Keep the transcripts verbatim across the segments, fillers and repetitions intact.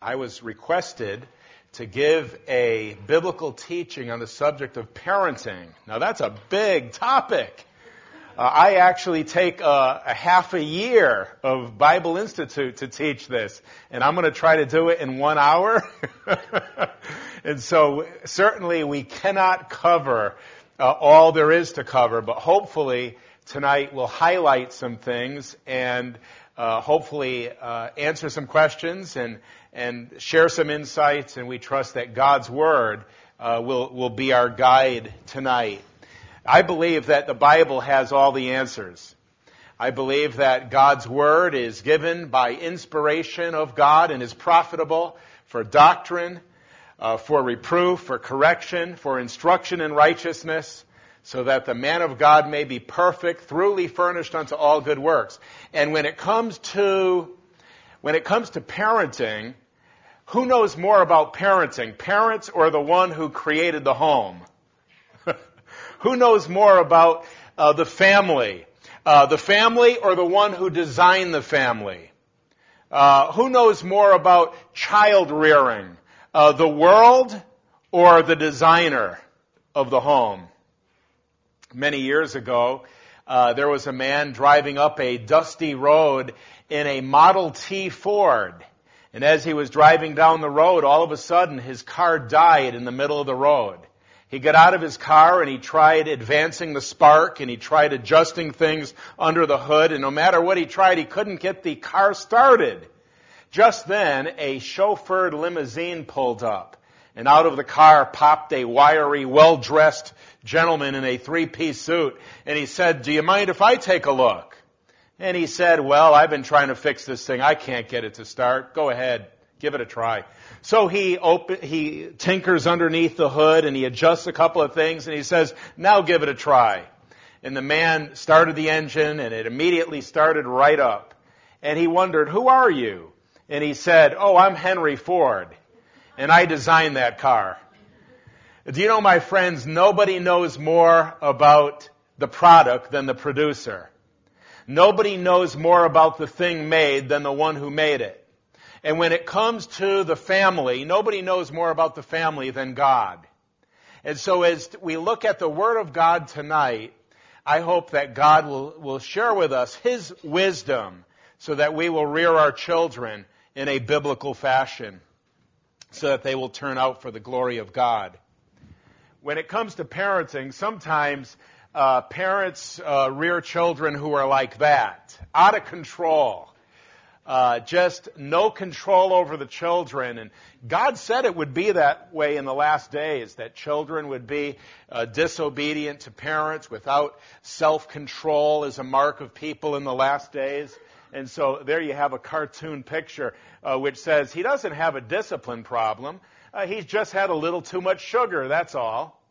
I was requested to give a biblical teaching on the subject of parenting. Now that's a big topic. Uh, I actually take a, a half a year of Bible Institute to teach this, and I'm going to try to do it in one hour. And so certainly we cannot cover uh, all there is to cover, but hopefully tonight we'll highlight some things and uh, hopefully uh, answer some questions and and share some insights, and we trust that God's Word uh, will, will be our guide tonight. I believe that the Bible has all the answers. I believe that God's Word is given by inspiration of God and is profitable for doctrine, uh, for reproof, for correction, for instruction in righteousness, so that the man of God may be perfect, thoroughly furnished unto all good works. And when it comes to when it comes to parenting, who knows more about parenting, parents or the one who created the home? Who knows more about uh, the family? Uh, the family or the one who designed the family? Uh, who knows more about child rearing? Uh, the world or the designer of the home? Many years ago, uh, there was a man driving up a dusty road in a Model T Ford. And as he was driving down the road, all of a sudden his car died in the middle of the road. He got out of his car and he tried advancing the spark and he tried adjusting things under the hood, and no matter what he tried, he couldn't get the car started. Just then, a chauffeured limousine pulled up, and out of the car popped a wiry, well-dressed gentleman in a three-piece suit, and he said, "Do you mind if I take a look?" And he said, "Well, I've been trying to fix this thing. I can't get it to start. Go ahead. Give it a try." So he open, he tinkers underneath the hood and he adjusts a couple of things and he says, "Now give it a try." And the man started the engine and it immediately started right up. And he wondered, "Who are you?" And he said, "Oh, I'm Henry Ford, and I designed that car." Do you know, my friends, nobody knows more about the product than the producer. Nobody knows more about the thing made than the one who made it. And when it comes to the family, nobody knows more about the family than God. And so as we look at the Word of God tonight, I hope that God will, will share with us His wisdom so that we will rear our children in a biblical fashion, so that they will turn out for the glory of God. When it comes to parenting, sometimes uh, parents uh, rear children who are like that, out of control. Uh, just no control over the children. And God said it would be that way in the last days, that children would be uh, disobedient to parents, without self-control as a mark of people in the last days. And so there you have a cartoon picture uh, which says he doesn't have a discipline problem. Uh, he's just had a little too much sugar, that's all.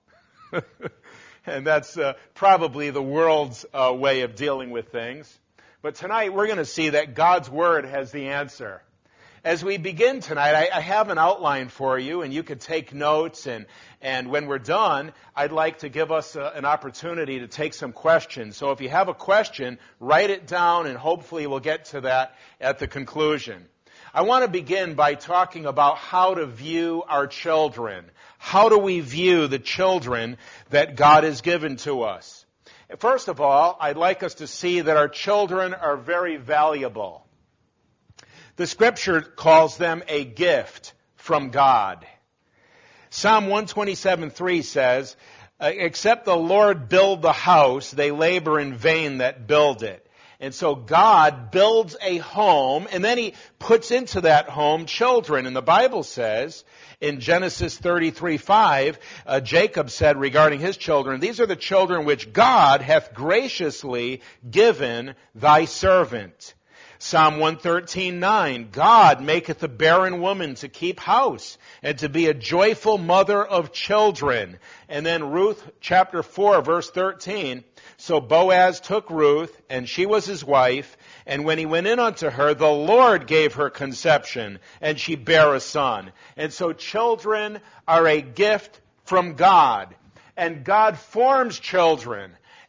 And that's uh, probably the world's uh, way of dealing with things. But tonight we're going to see that God's Word has the answer. As we begin tonight, I, I have an outline for you, and you could take notes. And, and when we're done, I'd like to give us a, an opportunity to take some questions. So if you have a question, write it down, and hopefully we'll get to that at the conclusion. I want to begin by talking about how to view our children. How do we view the children that God has given to us? First of all, I'd like us to see that our children are very valuable. The Scripture calls them a gift from God. Psalm one twenty-seven three says, "Except the Lord build the house, they labor in vain that build it." And so God builds a home, and then He puts into that home children. And the Bible says in Genesis thirty-three five, uh, Jacob said regarding his children, "These are the children which God hath graciously given thy servant." Psalm one thirteen nine, "God maketh a barren woman to keep house, and to be a joyful mother of children." And then Ruth chapter four verse thirteen, "So Boaz took Ruth, and she was his wife, and when he went in unto her, the Lord gave her conception, and she bare a son." And so children are a gift from God. And God forms children.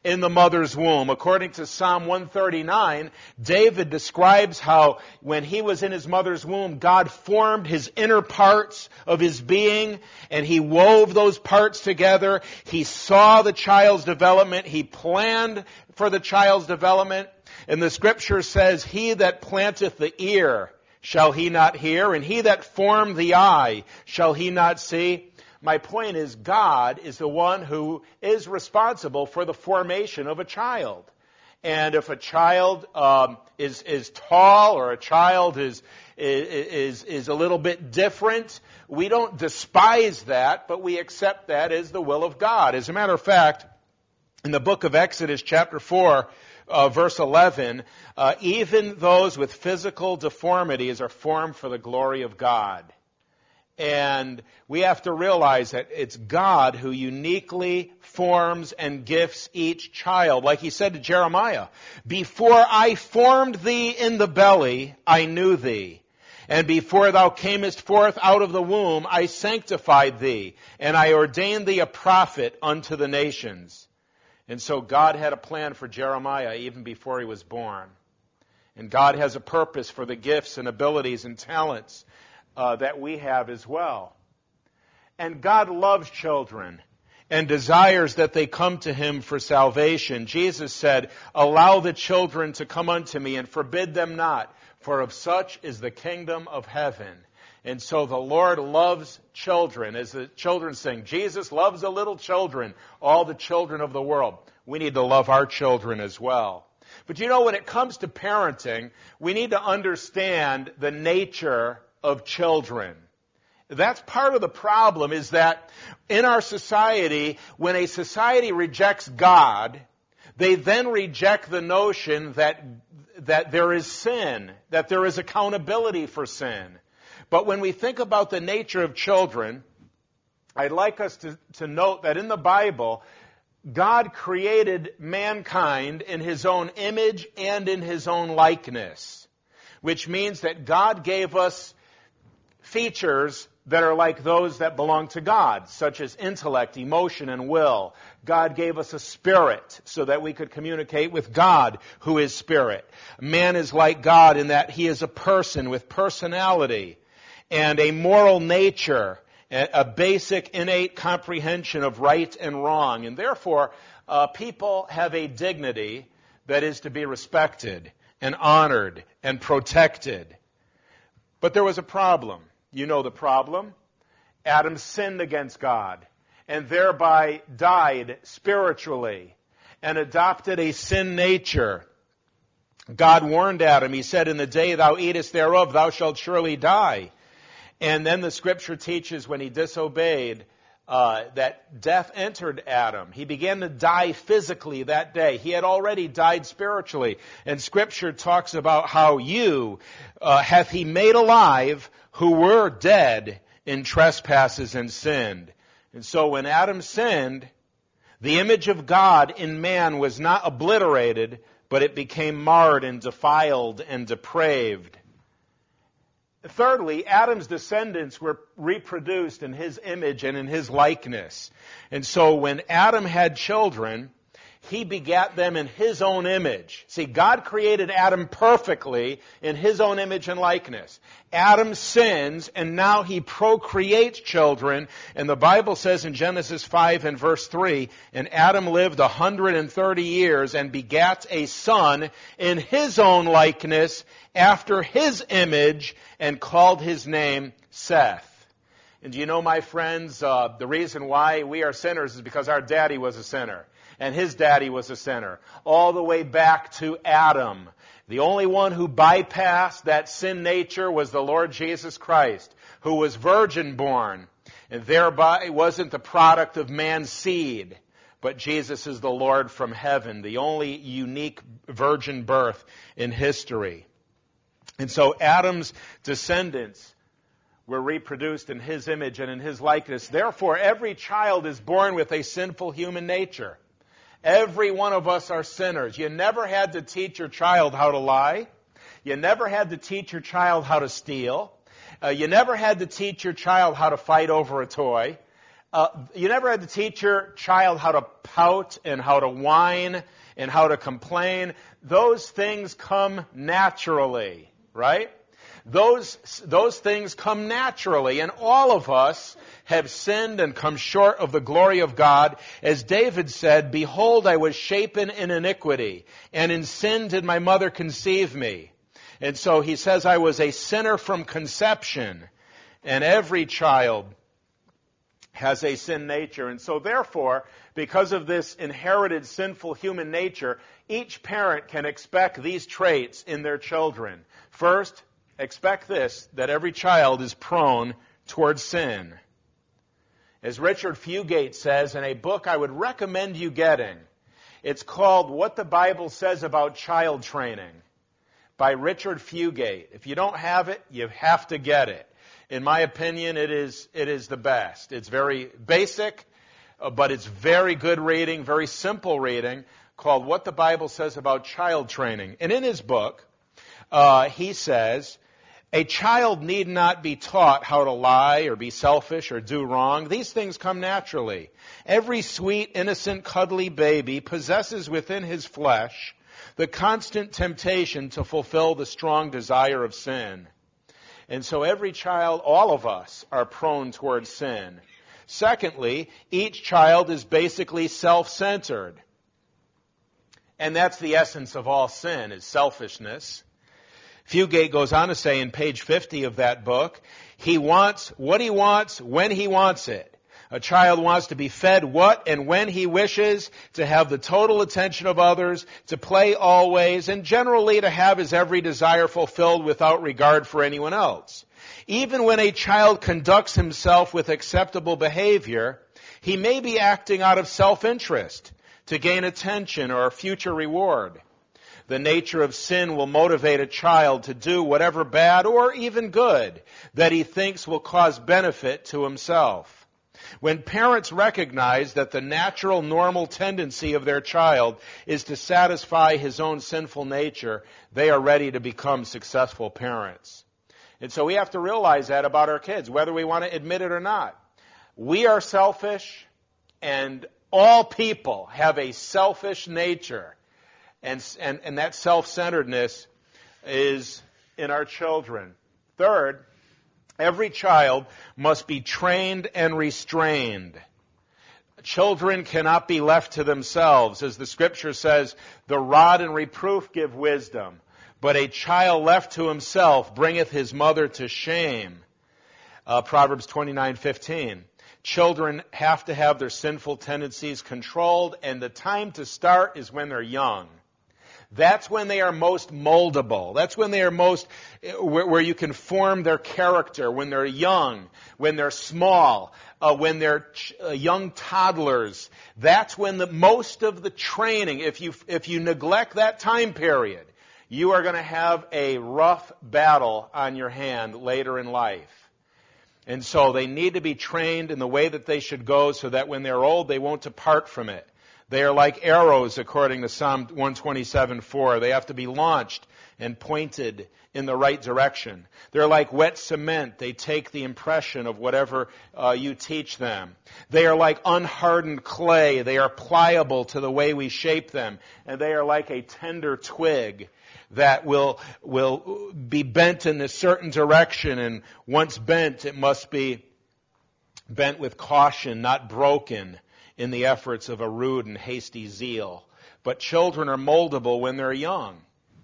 in the mother's womb. According to Psalm one thirty-nine, David describes how when he was in his mother's womb, God formed his inner parts of his being, and he wove those parts together. He saw the child's development. He planned for the child's development. And the scripture says, he that planteth the ear, shall he not hear? And he that formed the eye, shall he not see? My point is, God is the one who is responsible for the formation of a child. And if a child um, is is tall, or a child is is is a little bit different, we don't despise that, but we accept that as the will of God. As a matter of fact, in the book of Exodus, chapter four, uh, verse eleven, uh, even those with physical deformities are formed for the glory of God. And we have to realize that it's God who uniquely forms and gifts each child. Like he said to Jeremiah, before I formed thee in the belly, I knew thee. And before thou camest forth out of the womb, I sanctified thee, and I ordained thee a prophet unto the nations. And so God had a plan for Jeremiah even before he was born. And God has a purpose for the gifts and abilities and talents Uh, that we have as well. And God loves children and desires that they come to him for salvation. Jesus said, allow the children to come unto me and forbid them not, for of such is the kingdom of heaven. And so the Lord loves children. As the children sing, Jesus loves the little children, all the children of the world. We need to love our children as well. But you know, when it comes to parenting, we need to understand the nature of children. That's part of the problem, is that in our society, when a society rejects God, they then reject the notion that that there is sin, that there is accountability for sin. But when we think about the nature of children, I'd like us to, to note that in the Bible, God created mankind in his own image and in his own likeness, which means that God gave us features that are like those that belong to God, such as intellect, emotion, and will. God gave us a spirit so that we could communicate with God, who is spirit. Man is like God in that he is a person with personality and a moral nature, a basic innate comprehension of right and wrong. And therefore, uh, people have a dignity that is to be respected and honored and protected. But there was a problem. You know the problem. Adam sinned against God and thereby died spiritually and adopted a sin nature. God warned Adam. He said, in the day thou eatest thereof, thou shalt surely die. And then the scripture teaches when he disobeyed, uh, that death entered Adam. He began to die physically that day. He had already died spiritually. And scripture talks about how you uh, hath he made alive who were dead in trespasses and sinned. And so when Adam sinned, the image of God in man was not obliterated, but it became marred and defiled and depraved. Thirdly, Adam's descendants were reproduced in his image and in his likeness. And so when Adam had children, he begat them in his own image. See, God created Adam perfectly in his own image and likeness. Adam sins, and now he procreates children. And the Bible says in Genesis five and verse three, and Adam lived one hundred thirty years and begat a son in his own likeness, after his image, and called his name Seth. And do you know, my friends, uh, the reason why we are sinners is because our daddy was a sinner. And his daddy was a sinner. All the way back to Adam. The only one who bypassed that sin nature was the Lord Jesus Christ, who was virgin born, and thereby wasn't the product of man's seed. But Jesus is the Lord from heaven, the only unique virgin birth in history. And so Adam's descendants were reproduced in his image and in his likeness. Therefore, every child is born with a sinful human nature. Every one of us are sinners. You never had to teach your child how to lie. You never had to teach your child how to steal. Uh, you never had to teach your child how to fight over a toy. Uh, you never had to teach your child how to pout and how to whine and how to complain. Those things come naturally, right? Those, those things come naturally, and all of us have sinned and come short of the glory of God. As David said, "Behold, I was shapen in iniquity, and in sin did my mother conceive me." And so he says, I was a sinner from conception, and every child has a sin nature. And so therefore, because of this inherited sinful human nature, each parent can expect these traits in their children. First, expect this, that every child is prone towards sin. As Richard Fugate says in a book I would recommend you getting, it's called What the Bible Says About Child Training by Richard Fugate. If you don't have it, you have to get it. In my opinion, it is it is the best. It's very basic, uh, but it's very good reading, very simple reading, called What the Bible Says About Child Training. And in his book, uh, he says, a child need not be taught how to lie or be selfish or do wrong. These things come naturally. Every sweet, innocent, cuddly baby possesses within his flesh the constant temptation to fulfill the strong desire of sin. And so every child, all of us, are prone towards sin. Secondly, each child is basically self-centered. And that's the essence of all sin, is selfishness. Fugate goes on to say in page fifty of that book, he wants what he wants when he wants it. A child wants to be fed what and when he wishes, to have the total attention of others, to play always, and generally to have his every desire fulfilled without regard for anyone else. Even when a child conducts himself with acceptable behavior, he may be acting out of self-interest to gain attention or a future reward. The nature of sin will motivate a child to do whatever bad or even good that he thinks will cause benefit to himself. When parents recognize that the natural, normal tendency of their child is to satisfy his own sinful nature, they are ready to become successful parents. And so we have to realize that about our kids, whether we want to admit it or not. We are selfish, and all people have a selfish nature. And, and, and that self-centeredness is in our children. Third, every child must be trained and restrained. Children cannot be left to themselves. As the scripture says, the rod and reproof give wisdom, but a child left to himself bringeth his mother to shame. Uh, Proverbs twenty-nine fifteen. Children have to have their sinful tendencies controlled, and the time to start is when they're young. That's when they are most moldable. That's when they are most, where, where you can form their character, when they're young, when they're small, uh, when they're ch- uh, young toddlers. That's when the most of the training, if you, if you neglect that time period, you are going to have a rough battle on your hand later in life. And so they need to be trained in the way that they should go so that when they're old, they won't depart from it. They are like arrows, according to Psalm one twenty-seven four. They have to be launched and pointed in the right direction. They're like wet cement. They take the impression of whatever uh, you teach them. They are like unhardened clay. They are pliable to the way we shape them. And they are like a tender twig that will will be bent in a certain direction. And once bent, it must be bent with caution, not broken in the efforts of a rude and hasty zeal. But children are moldable when they're young.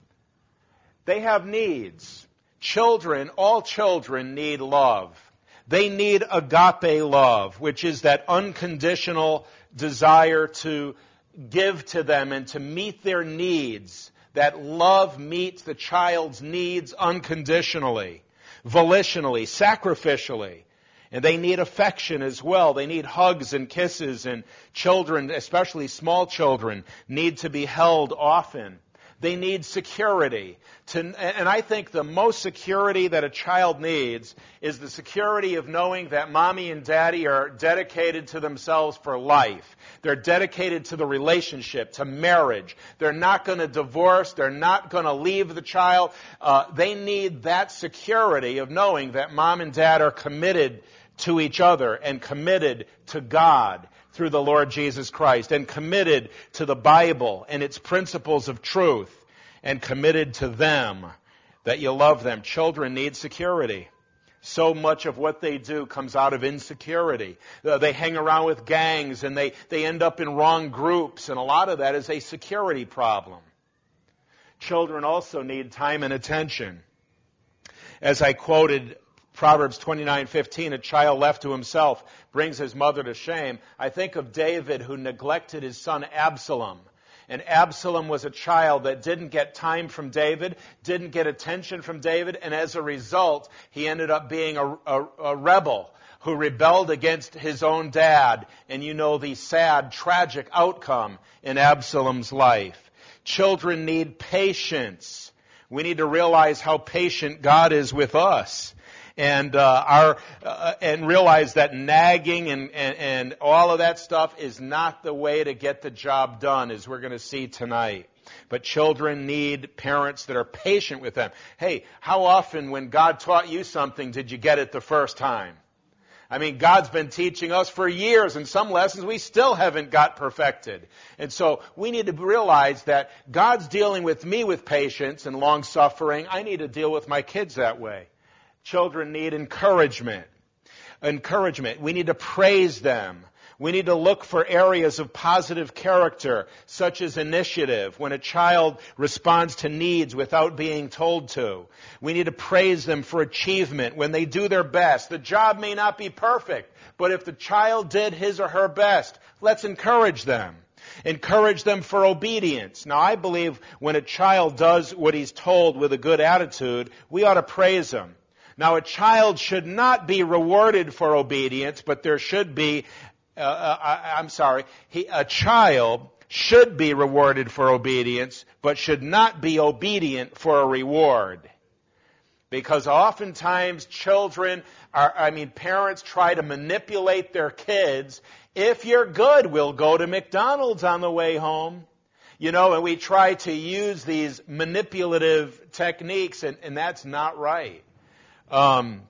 They have needs. Children, all children need love. They need agape love, which is that unconditional desire to give to them and to meet their needs. That love meets the child's needs unconditionally, volitionally, sacrificially. And they need affection as well. They need hugs and kisses, and children, especially small children, need to be held often. They need security. To, and I think the most security that a child needs is the security of knowing that mommy and daddy are dedicated to themselves for life. They're dedicated to the relationship, to marriage. They're not going to divorce. They're not going to leave the child. Uh, they need that security of knowing that mom and dad are committed to each other and committed to God through the Lord Jesus Christ, and committed to the Bible and its principles of truth, and committed to them, that you love them. Children need security. So much of what they do comes out of insecurity. Uh, they hang around with gangs and they, they end up in wrong groups, and a lot of that is a security problem. Children also need time and attention. As I quoted Proverbs twenty-nine fifteen, a child left to himself brings his mother to shame. I think of David, who neglected his son Absalom. And Absalom was a child that didn't get time from David, didn't get attention from David, and as a result, he ended up being a, a, a rebel who rebelled against his own dad. And you know the sad, tragic outcome in Absalom's life. Children need patience. We need to realize how patient God is with us. And uh, our uh, and realize that nagging and, and, and all of that stuff is not the way to get the job done, as we're going to see tonight. But children need parents that are patient with them. Hey, how often when God taught you something did you get it the first time? I mean, God's been teaching us for years, and some lessons we still haven't got perfected. And so we need to realize that God's dealing with me with patience and long-suffering. I need to deal with my kids that way. Children need encouragement. Encouragement. We need to praise them. We need to look for areas of positive character, such as initiative, when a child responds to needs without being told to. We need to praise them for achievement, when they do their best. The job may not be perfect, but if the child did his or her best, let's encourage them. Encourage them for obedience. Now, I believe when a child does what he's told with a good attitude, we ought to praise him. Now, a child should not be rewarded for obedience, but there should be, uh, I, I'm sorry, he, a child should be rewarded for obedience, but should not be obedient for a reward. Because oftentimes children are, I mean, parents try to manipulate their kids. If you're good, we'll go to McDonald's on the way home. You know, and we try to use these manipulative techniques, and, and that's not right. Um,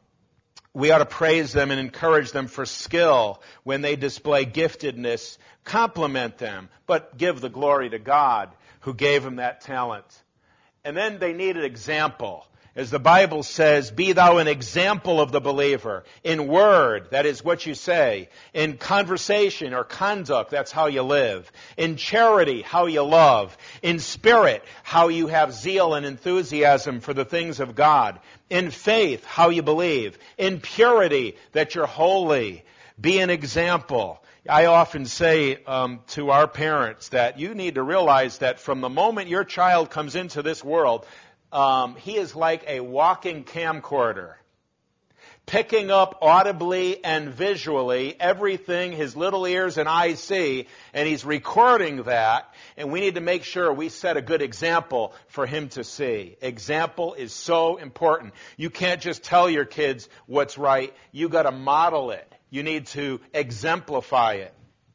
we ought to praise them and encourage them for skill when they display giftedness. Compliment them, but give the glory to God who gave them that talent. And then they need an example. As the Bible says, be thou an example of the believer. In word, that is what you say. In conversation or conduct, that's how you live. In charity, how you love. In spirit, how you have zeal and enthusiasm for the things of God. In faith, how you believe. In purity, that you're holy. Be an example. I often say um, to our parents that you need to realize that from the moment your child comes into this world, Um, he is like a walking camcorder, picking up audibly and visually everything his little ears and eyes see, and he's recording that, and we need to make sure we set a good example for him to see. Example is so important. You can't just tell your kids what's right. You got to model it. You need to exemplify it.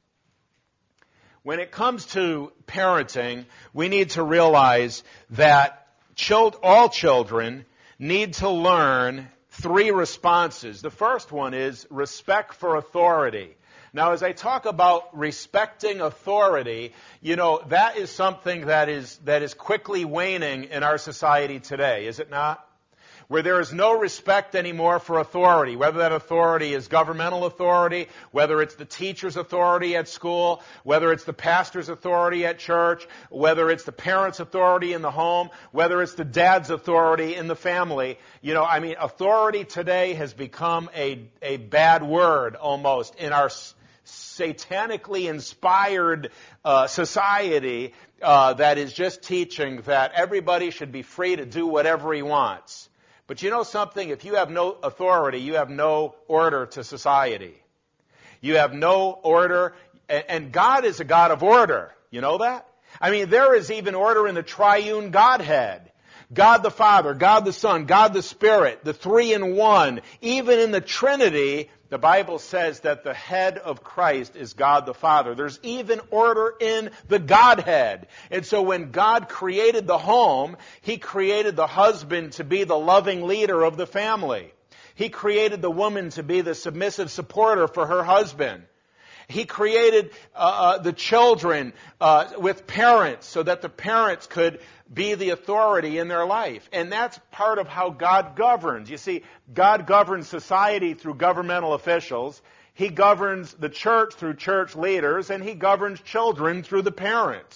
When it comes to parenting, we need to realize that Child, all children need to learn three responses. The first one is respect for authority. Now, as I talk about respecting authority, you know, that is something that is, that is quickly waning in our society today, is it not? Where there is no respect anymore for authority, whether that authority is governmental authority, whether it's the teacher's authority at school, whether it's the pastor's authority at church, whether it's the parent's authority in the home, whether it's the dad's authority in the family. You know, I mean, authority today has become a, a bad word almost in our satanically inspired uh, society uh, that is just teaching that everybody should be free to do whatever he wants. But you know something? If you have no authority, you have no order to society. You have no order, and God is a God of order. You know that? I mean, there is even order in the triune Godhead. God the Father, God the Son, God the Spirit, the three in one. Even in the Trinity, the Bible says that the head of Christ is God the Father. There's even order in the Godhead. And so when God created the home, He created the husband to be the loving leader of the family. He created the woman to be the submissive supporter for her husband. He created uh, uh, the children uh, with parents so that the parents could be the authority in their life. And that's part of how God governs. You see, God governs society through governmental officials. He governs the church through church leaders. And He governs children through the parents.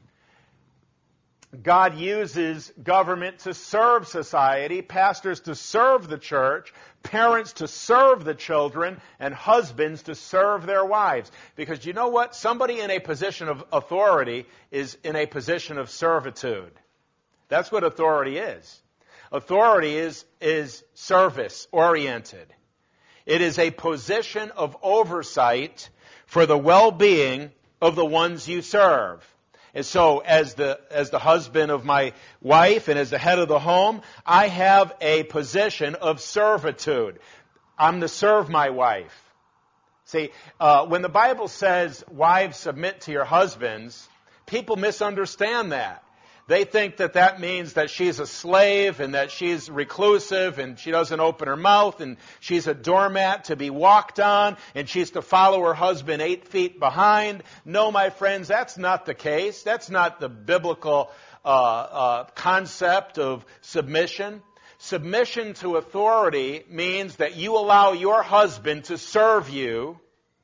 God uses government to serve society, pastors to serve the church, parents to serve the children, and husbands to serve their wives. Because you know what? Somebody in a position of authority is in a position of servitude. That's what authority is. Authority is, is service-oriented. It is a position of oversight for the well-being of the ones you serve. And so, as the as the husband of my wife and as the head of the home, I have a position of servitude. I'm to serve my wife. See, uh, when the Bible says, wives, submit to your husbands, people misunderstand that. They think that that means that she's a slave and that she's reclusive and she doesn't open her mouth and she's a doormat to be walked on and she's to follow her husband eight feet behind. No, my friends, that's not the case. That's not the biblical uh, uh, concept of submission. Submission to authority means that you allow your husband to serve you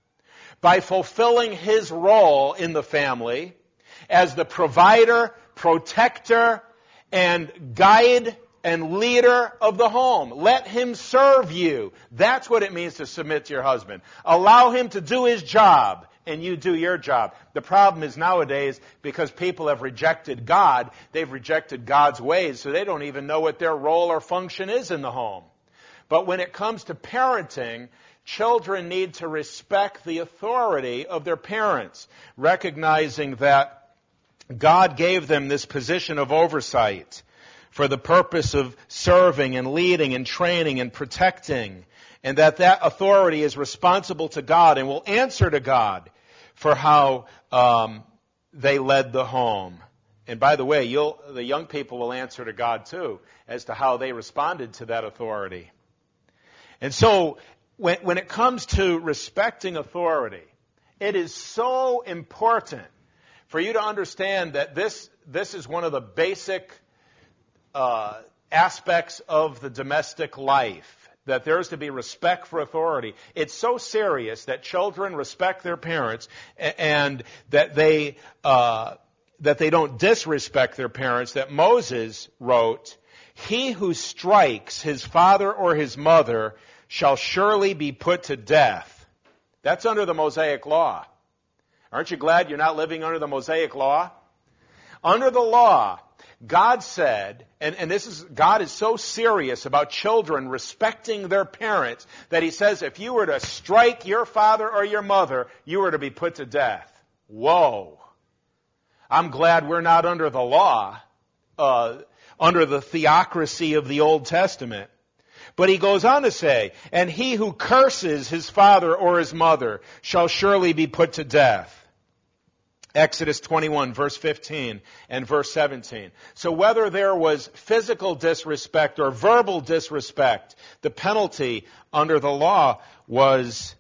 by fulfilling his role in the family as the provider, protector, and guide and leader of the home. Let him serve you. That's what it means to submit to your husband. Allow him to do his job, and you do your job. The problem is nowadays, because people have rejected God, they've rejected God's ways, so they don't even know what their role or function is in the home. But when it comes to parenting, children need to respect the authority of their parents, recognizing that God gave them this position of oversight for the purpose of serving and leading and training and protecting, and that that authority is responsible to God and will answer to God for how um, they led the home. And by the way, you'll, the young people will answer to God too as to how they responded to that authority. And so when, when it comes to respecting authority, it is so important for you to understand that this this is one of the basic uh, aspects of the domestic life, that there is to be respect for authority. It's so serious that children respect their parents and that they uh, that they don't disrespect their parents, that Moses wrote, "He who strikes his father or his mother shall surely be put to death." That's under the Mosaic law. Aren't you glad you're not living under the Mosaic law? Under the law, God said, and, and this is, God is so serious about children respecting their parents that He says if you were to strike your father or your mother, you were to be put to death. Whoa. I'm glad we're not under the law, uh, under the theocracy of the Old Testament. But he goes on to say, and he who curses his father or his mother shall surely be put to death. Exodus twenty-one, verse fifteen and verse seventeen. So whether there was physical disrespect or verbal disrespect, the penalty under the law was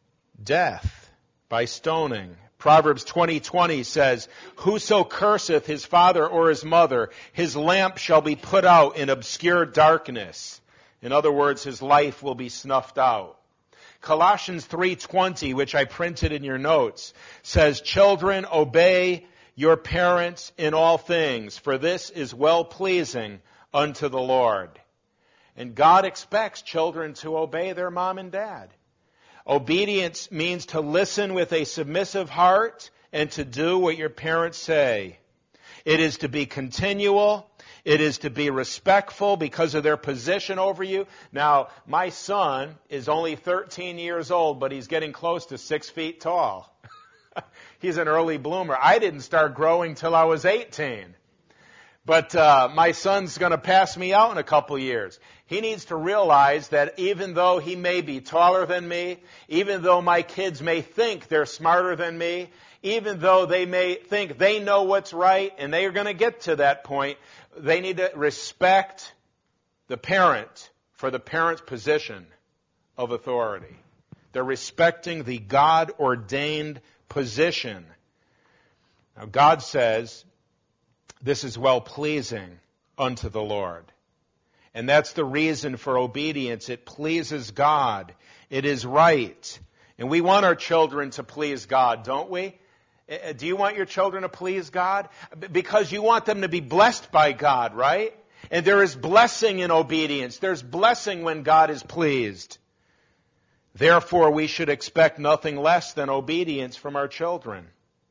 death by stoning. Proverbs twenty twenty says, "Whoso curseth his father or his mother, his lamp shall be put out in obscure darkness." In other words, his life will be snuffed out. Colossians three twenty, which I printed in your notes, says, "Children, obey your parents in all things, for this is well-pleasing unto the Lord." And God expects children to obey their mom and dad. Obedience means to listen with a submissive heart and to do what your parents say. It is to be continual. It is to be respectful because of their position over you. Now, my son is only thirteen years old, but he's getting close to six feet tall. He's an early bloomer. I didn't start growing till I was eighteen. But uh, my son's going to pass me out in a couple years. He needs to realize that even though he may be taller than me, even though my kids may think they're smarter than me, even though they may think they know what's right, and they are going to get to that point, they need to respect the parent for the parent's position of authority. They're respecting the God-ordained position. Now, God says, this is well-pleasing unto the Lord. And that's the reason for obedience. It pleases God. It is right. And we want our children to please God, don't we? Do you want your children to please God? Because you want them to be blessed by God, right? And there is blessing in obedience. There's blessing when God is pleased. Therefore, we should expect nothing less than obedience from our children.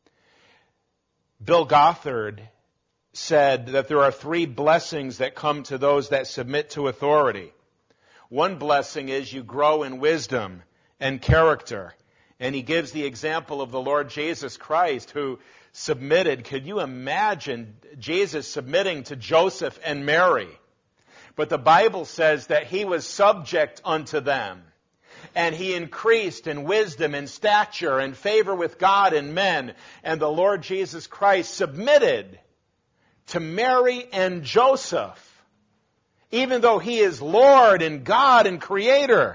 Bill Gothard said that there are three blessings that come to those that submit to authority. One blessing is you grow in wisdom and character. And he gives the example of the Lord Jesus Christ who submitted. Could you imagine Jesus submitting to Joseph and Mary? But the Bible says that he was subject unto them. And he increased in wisdom and stature and favor with God and men. And the Lord Jesus Christ submitted to Mary and Joseph, even though he is Lord and God and Creator.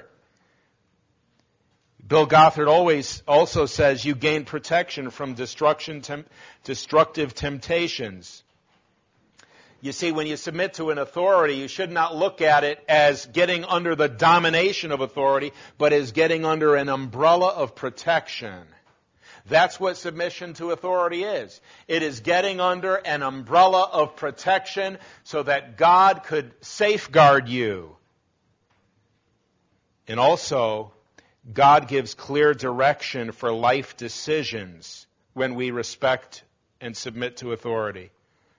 Bill Gothard always also says you gain protection from destruction, tem- destructive temptations. You see, when you submit to an authority, you should not look at it as getting under the domination of authority, but as getting under an umbrella of protection. That's what submission to authority is. It is getting under an umbrella of protection so that God could safeguard you. And also, God gives clear direction for life decisions when we respect and submit to authority.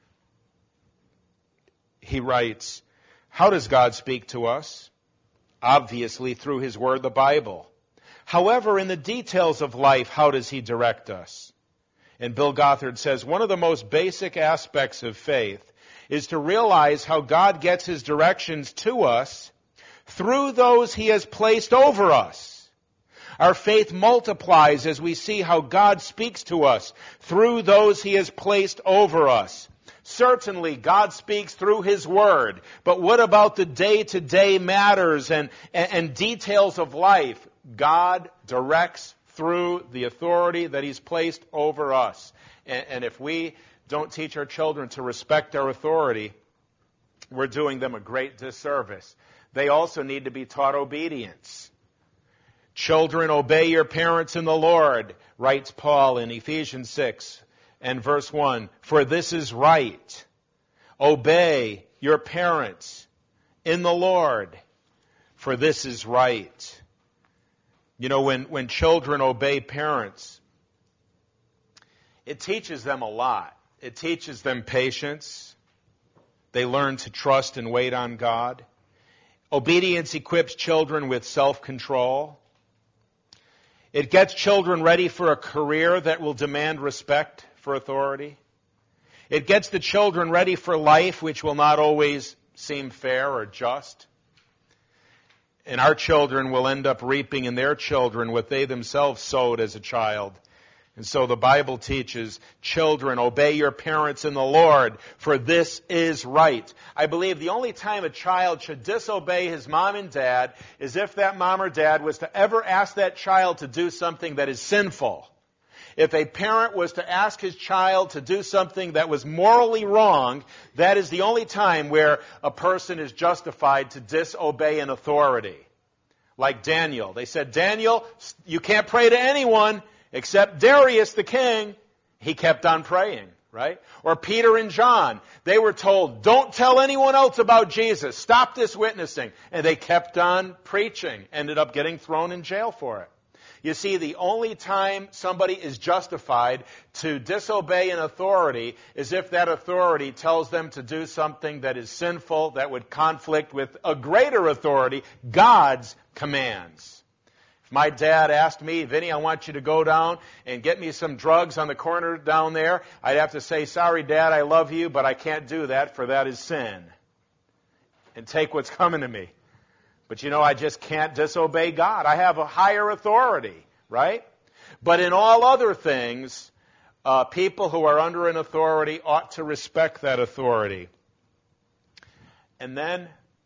He writes, how does God speak to us? Obviously through His Word, the Bible. However, in the details of life, how does He direct us? And Bill Gothard says, one of the most basic aspects of faith is to realize how God gets His directions to us through those He has placed over us. Our faith multiplies as we see how God speaks to us through those He has placed over us. Certainly, God speaks through His Word, but what about the day-to-day matters and, and, and details of life? God directs through the authority that He's placed over us. And, and if we don't teach our children to respect our authority, we're doing them a great disservice. They also need to be taught obedience. Children, obey your parents in the Lord, writes Paul in Ephesians six and verse one. For this is right. Obey your parents in the Lord, for this is right. You know, when, when children obey parents, it teaches them a lot. It teaches them patience. They learn to trust and wait on God. Obedience equips children with self-control. It gets children ready for a career that will demand respect for authority. It gets the children ready for life, which will not always seem fair or just. And our children will end up reaping in their children what they themselves sowed as a child. And so the Bible teaches, children, obey your parents in the Lord, for this is right. I believe the only time a child should disobey his mom and dad is if that mom or dad was to ever ask that child to do something that is sinful. If a parent was to ask his child to do something that was morally wrong, that is the only time where a person is justified to disobey an authority. Like Daniel. They said, Daniel, you can't pray to anyone except Darius the king. He kept on praying, right? Or Peter and John. They were told, don't tell anyone else about Jesus. Stop this witnessing. And they kept on preaching. Ended up getting thrown in jail for it. You see, the only time somebody is justified to disobey an authority is if that authority tells them to do something that is sinful, that would conflict with a greater authority, God's commands. If my dad asked me, Vinny, I want you to go down and get me some drugs on the corner down there, I'd have to say, sorry, Dad, I love you, but I can't do that, for that is sin. And take what's coming to me. But you know, I just can't disobey God. I have a higher authority, right? But in all other things, uh, people who are under an authority ought to respect that authority. And then,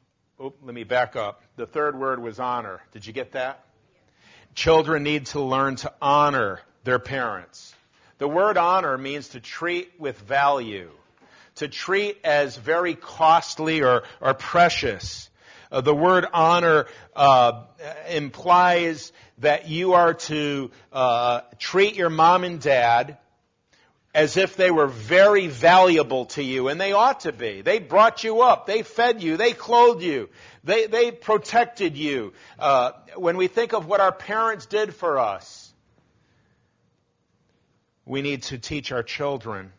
oh, let me back up. The third word was honor. Did you get that? Children need to learn to honor their parents. The word honor means to treat with value, to treat as very costly or, or precious. Uh, the word honor uh, implies that you are to uh, treat your mom and dad as if they were very valuable to you, and they ought to be. They brought you up. They fed you. They clothed you. They, they protected you. Uh, when we think of what our parents did for us, we need to teach our children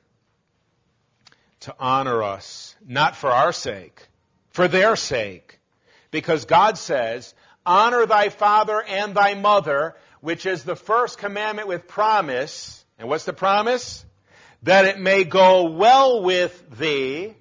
to honor us, not for our sake, for their sake. Because God says, honor thy father and thy mother, which is the first commandment with promise. And what's the promise? That it may go well with thee,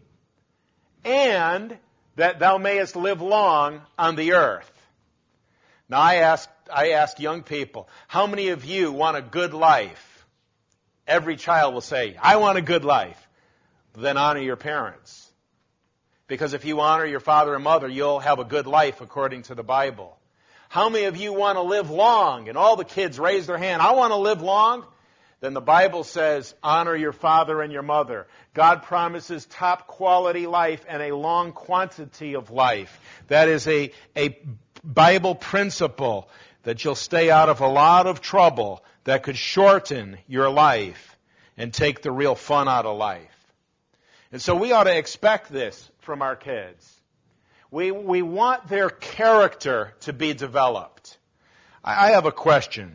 and that thou mayest live long on the earth. Now I ask, I ask young people, how many of you want a good life? Every child will say, I want a good life. Then honor your parents. Because if you honor your father and mother, you'll have a good life according to the Bible. How many of you want to live long? And all the kids raise their hand, I want to live long. Then the Bible says, honor your father and your mother. God promises top quality life and a long quantity of life. That is a, a Bible principle that you'll stay out of a lot of trouble that could shorten your life and take the real fun out of life. And so we ought to expect this from our kids. We, we want their character to be developed. I, I have a question.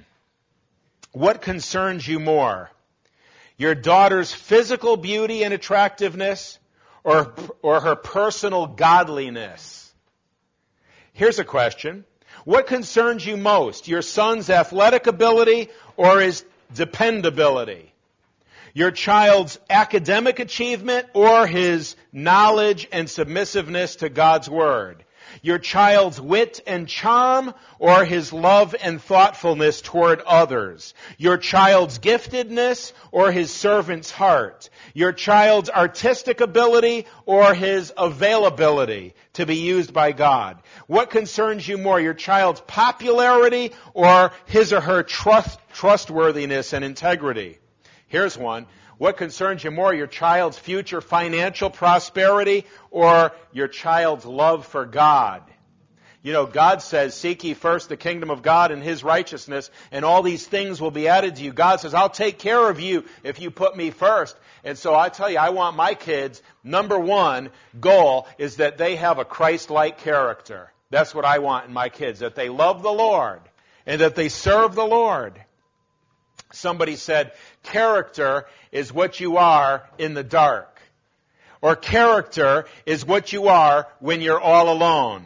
What concerns you more? Your daughter's physical beauty and attractiveness or, or her personal godliness? Here's a question. What concerns you most? Your son's athletic ability or his dependability? Your child's academic achievement or his knowledge and submissiveness to God's Word? Your child's wit and charm or his love and thoughtfulness toward others? Your child's giftedness or his servant's heart? Your child's artistic ability or his availability to be used by God? What concerns you more, your child's popularity or his or her trust, trustworthiness and integrity? Here's one. What concerns you more, your child's future financial prosperity or your child's love for God? You know, God says, seek ye first the kingdom of God and His righteousness, and all these things will be added to you. God says, I'll take care of you if you put me first. And so I tell you, I want my kids, number one goal is that they have a Christ-like character. That's what I want in my kids, that they love the Lord and that they serve the Lord. Somebody said, character is what you are in the dark. Or character is what you are when you're all alone.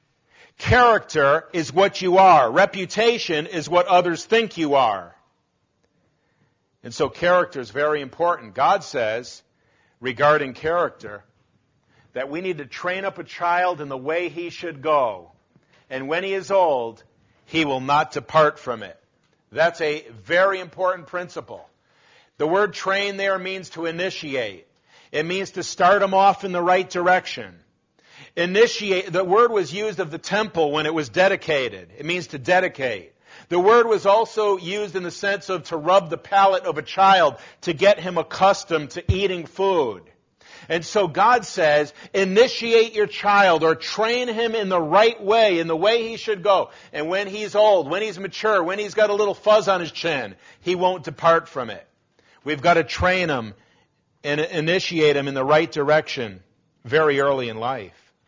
Character is what you are. Reputation is what others think you are. And so character is very important. God says, regarding character, that we need to train up a child in the way he should go. And when he is old, he will not depart from it. That's a very important principle. The word train there means to initiate. It means to start them off in the right direction. Initiate, the word was used of the temple when it was dedicated. It means to dedicate. The word was also used in the sense of to rub the palate of a child, to get him accustomed to eating food. And so God says, initiate your child or train him in the right way, in the way he should go. And when he's old, when he's mature, when he's got a little fuzz on his chin, he won't depart from it. We've got to train him and initiate him in the right direction very early in life.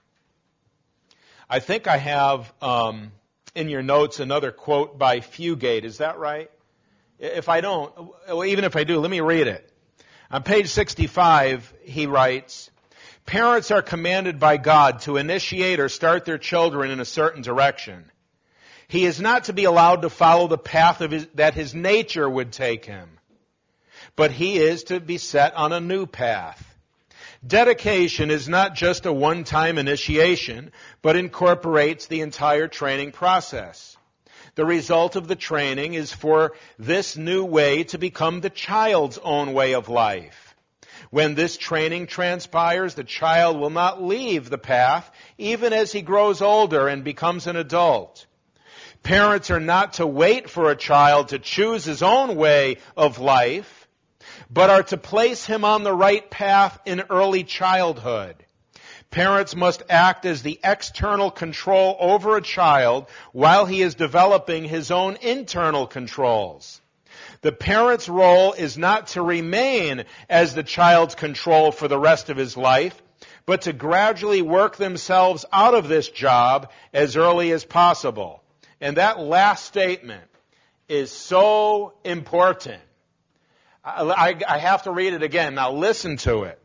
I think I have um, in your notes another quote by Fugate. Is that right? If I don't, well, even if I do, let me read it. On page sixty-five, he writes, parents are commanded by God to initiate or start their children in a certain direction. He is not to be allowed to follow the path of his, that his nature would take him, but he is to be set on a new path. Dedication is not just a one-time initiation, but incorporates the entire training process. The result of the training is for this new way to become the child's own way of life. When this training transpires, the child will not leave the path, even as he grows older and becomes an adult. Parents are not to wait for a child to choose his own way of life, but are to place him on the right path in early childhood. Parents must act as the external control over a child while he is developing his own internal controls. The parent's role is not to remain as the child's control for the rest of his life, but to gradually work themselves out of this job as early as possible. And that last statement is so important. I, I, I have to read it again. Now listen to it.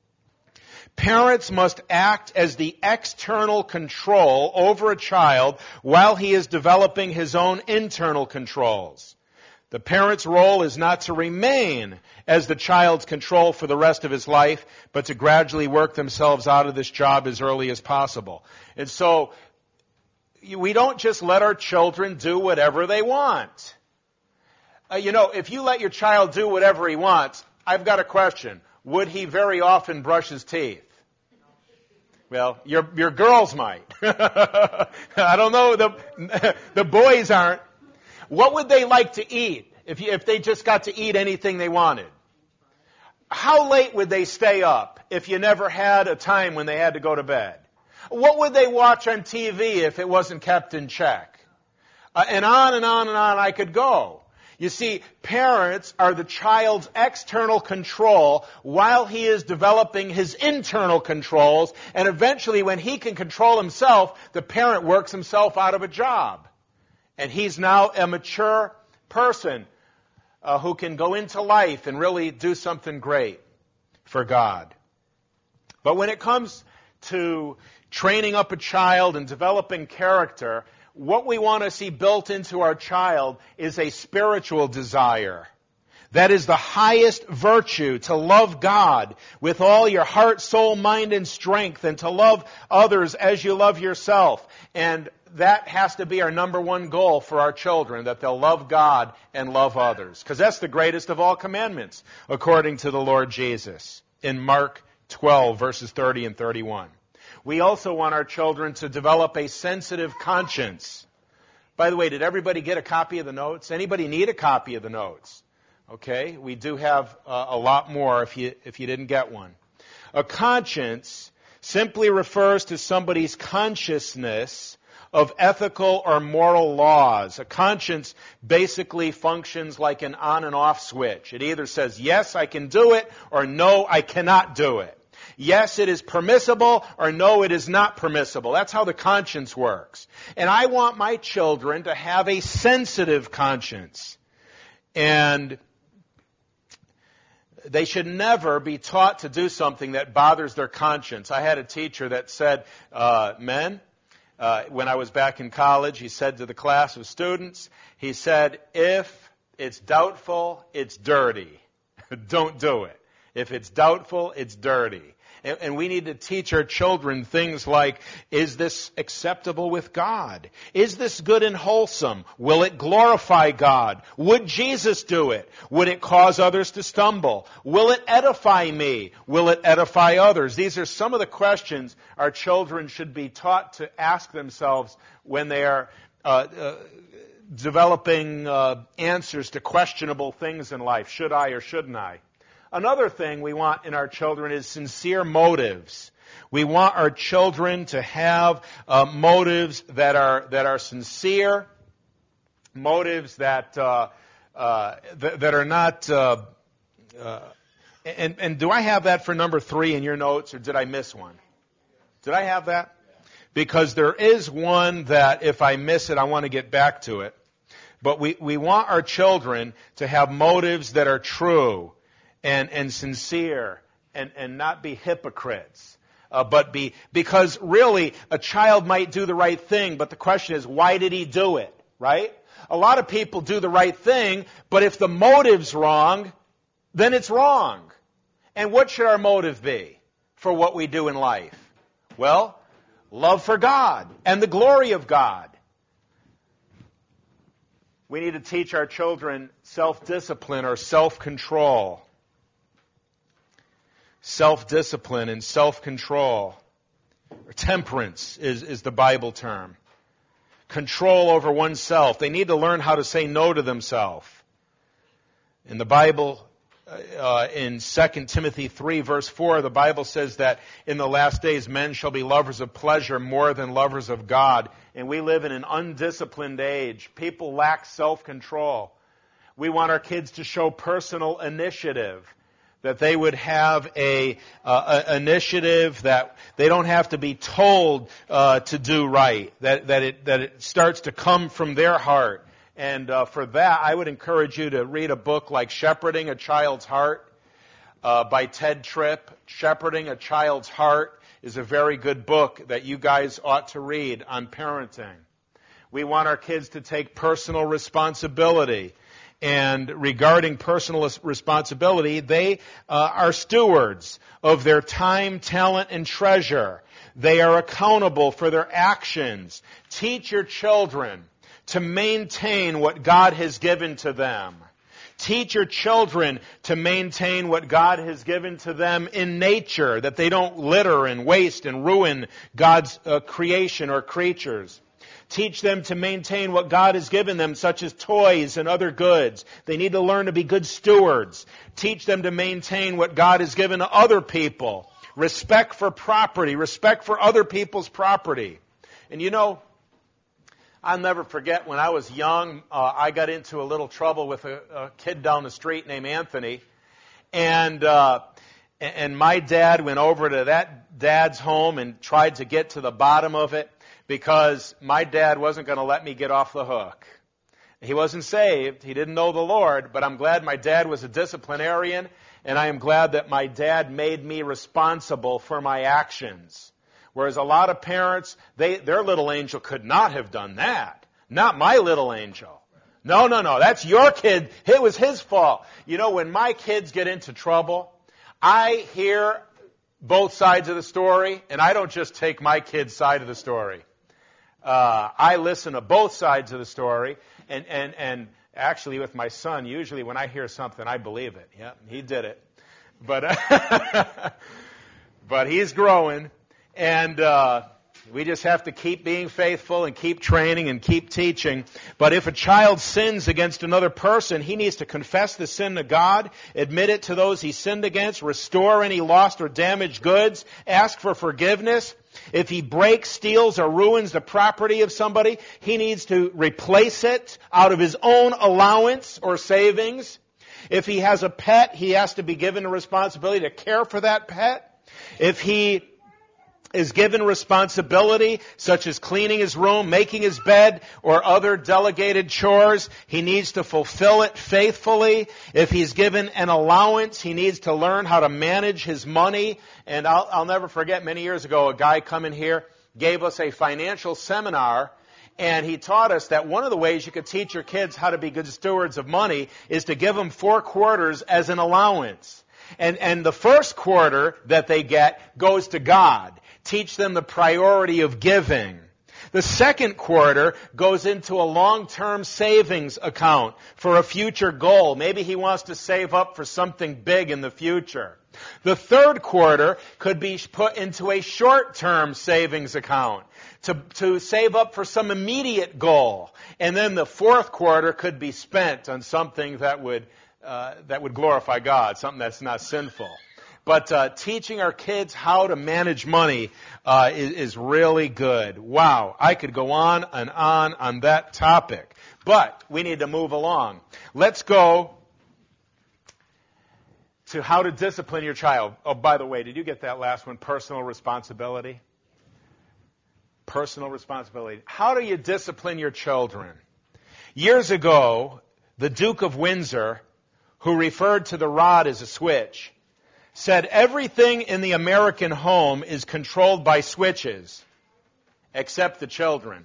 Parents must act as the external control over a child while he is developing his own internal controls. The parent's role is not to remain as the child's control for the rest of his life, but to gradually work themselves out of this job as early as possible. And so, we don't just let our children do whatever they want. Uh, you know, if you let your child do whatever he wants, I've got a question. Would he very often brush his teeth? Well, your your girls might. I don't know. The the boys aren't. What would they like to eat if you, if they just got to eat anything they wanted? How late would they stay up if you never had a time when they had to go to bed? What would they watch on T V if it wasn't kept in check? Uh, and on and on and on I could go. You see, parents are the child's external control while he is developing his internal controls, and eventually when he can control himself, the parent works himself out of a job. And he's now a mature person uh, who can go into life and really do something great for God. But when it comes to training up a child and developing character, what we want to see built into our child is a spiritual desire. That is the highest virtue, to love God with all your heart, soul, mind, and strength, and to love others as you love yourself. And that has to be our number one goal for our children, that they'll love God and love others. Because that's the greatest of all commandments, according to the Lord Jesus, in Mark twelve, verses thirty and thirty-one. We also want our children to develop a sensitive conscience. By the way, did everybody get a copy of the notes? Anybody need a copy of the notes? Okay, we do have uh, a lot more if you if you didn't get one. A conscience simply refers to somebody's consciousness of ethical or moral laws. A conscience basically functions like an on and off switch. It either says, yes, I can do it, or no, I cannot do it. Yes, it is permissible, or no, it is not permissible. That's how the conscience works. And I want my children to have a sensitive conscience. And they should never be taught to do something that bothers their conscience. I had a teacher that said, uh, men, uh, when I was back in college, he said to the class of students, he said, if it's doubtful, it's dirty. Don't do it. If it's doubtful, it's dirty. And, and we need to teach our children things like, is this acceptable with God? Is this good and wholesome? Will it glorify God? Would Jesus do it? Would it cause others to stumble? Will it edify me? Will it edify others? These are some of the questions our children should be taught to ask themselves when they are uh, uh, developing uh, answers to questionable things in life. Should I or shouldn't I? Another thing we want in our children is sincere motives. We want our children to have uh, motives that are that are sincere, motives that uh, uh, th- that are not. Uh, uh, and, and do I have that for number three in your notes, or did I miss one? Did I have that? Because there is one that if I miss it, I want to get back to it. But we, we want our children to have motives that are true and, and sincere and, and not be hypocrites. Uh, but be, because really a child might do the right thing, but the question is, why did he do it? Right? A lot of people do the right thing, but if the motive's wrong, then it's wrong. And what should our motive be for what we do in life? Well, love for God and the glory of God. We need to teach our children self-discipline or self-control. self-discipline and self-control. Temperance is, is the Bible term. Control over oneself. They need to learn how to say no to themselves. In the Bible, uh, in Second Timothy three, verse four, the Bible says that in the last days men shall be lovers of pleasure more than lovers of God. And we live in an undisciplined age. People lack self-control. We want our kids to show personal initiative, that they would have a, uh, a initiative, that they don't have to be told uh, to do right, that, that, it, that it starts to come from their heart. And uh, for that, I would encourage you to read a book like Shepherding a Child's Heart uh, by Ted Tripp. Shepherding a Child's Heart is a very good book that you guys ought to read on parenting. We want our kids to take personal responsibility. And regarding personal responsibility, they uh, are stewards of their time, talent, and treasure. They are accountable for their actions. Teach your children to maintain what God has given to them. Teach your children to maintain what God has given to them in nature, that they don't litter and waste and ruin God's uh, creation or creatures. Teach them to maintain what God has given them, such as toys and other goods. They need to learn to be good stewards. Teach them to maintain what God has given to other people. Respect for property, respect for other people's property. And you know, I'll never forget when I was young, uh, I got into a little trouble with a, a kid down the street named Anthony. And uh, and my dad went over to that dad's home and tried to get to the bottom of it, because my dad wasn't going to let me get off the hook. He wasn't saved. He didn't know the Lord, but I'm glad my dad was a disciplinarian, and I am glad that my dad made me responsible for my actions. Whereas a lot of parents, they, their little angel could not have done that. Not my little angel. No, no, no, that's your kid. It was his fault. You know, when my kids get into trouble, I hear both sides of the story, and I don't just take my kid's side of the story. Uh, I listen to both sides of the story, and, and, and actually with my son, usually when I hear something, I believe it. Yeah, he did it. But, uh, but he's growing, and uh, we just have to keep being faithful and keep training and keep teaching. But if a child sins against another person, he needs to confess the sin to God, admit it to those he sinned against, restore any lost or damaged goods, ask for forgiveness. If he breaks, steals, or ruins the property of somebody, he needs to replace it out of his own allowance or savings. If he has a pet, he has to be given a responsibility to care for that pet. If he is given responsibility, such as cleaning his room, making his bed, or other delegated chores, he needs to fulfill it faithfully. If he's given an allowance, he needs to learn how to manage his money. And I'll, I'll never forget, many years ago, a guy coming here gave us a financial seminar, and he taught us that one of the ways you could teach your kids how to be good stewards of money is to give them four quarters as an allowance. And, and the first quarter that they get goes to God. Teach them the priority of giving. The second quarter goes into a long-term savings account for a future goal. Maybe he wants to save up for something big in the future. The third quarter could be put into a short-term savings account to, to save up for some immediate goal. And then the fourth quarter could be spent on something that would, uh, that would glorify God, something that's not sinful. But uh, teaching our kids how to manage money uh, is, is really good. Wow, I could go on and on on that topic. But we need to move along. Let's go to how to discipline your child. Oh, by the way, did you get that last one? Personal responsibility. Personal responsibility. How do you discipline your children? Years ago, the Duke of Windsor, who referred to the rod as a switch, said everything in the American home is controlled by switches, except the children.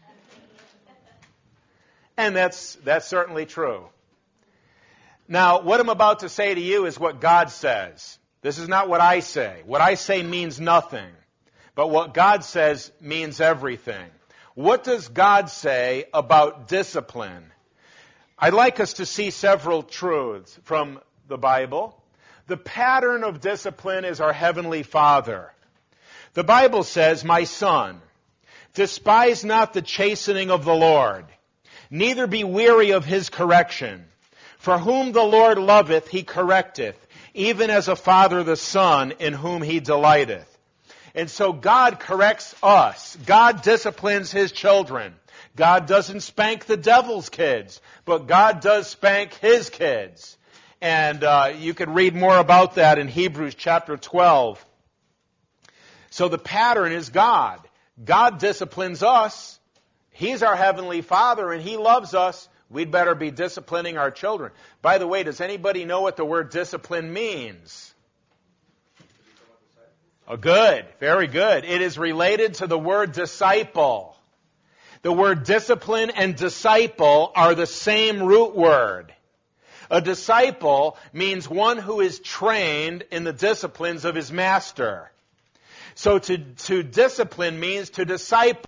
And that's, that's certainly true. Now, what I'm about to say to you is what God says. This is not what I say. What I say means nothing. But what God says means everything. What does God say about discipline? I'd like us to see several truths from the Bible. The pattern of discipline is our Heavenly Father. The Bible says, "My son, despise not the chastening of the Lord, neither be weary of his correction. For whom the Lord loveth, he correcteth, even as a father the son in whom he delighteth." And so God corrects us. God disciplines his children. God doesn't spank the devil's kids, but God does spank his kids. And uh, you can read more about that in Hebrews chapter twelve. So the pattern is God. God disciplines us. He's our Heavenly Father, and He loves us. We'd better be disciplining our children. By the way, does anybody know what the word discipline means? Oh, good. Very good. It is related to the word disciple. The word discipline and disciple are the same root word. A disciple means one who is trained in the disciplines of his master. So to, to discipline means to disciple.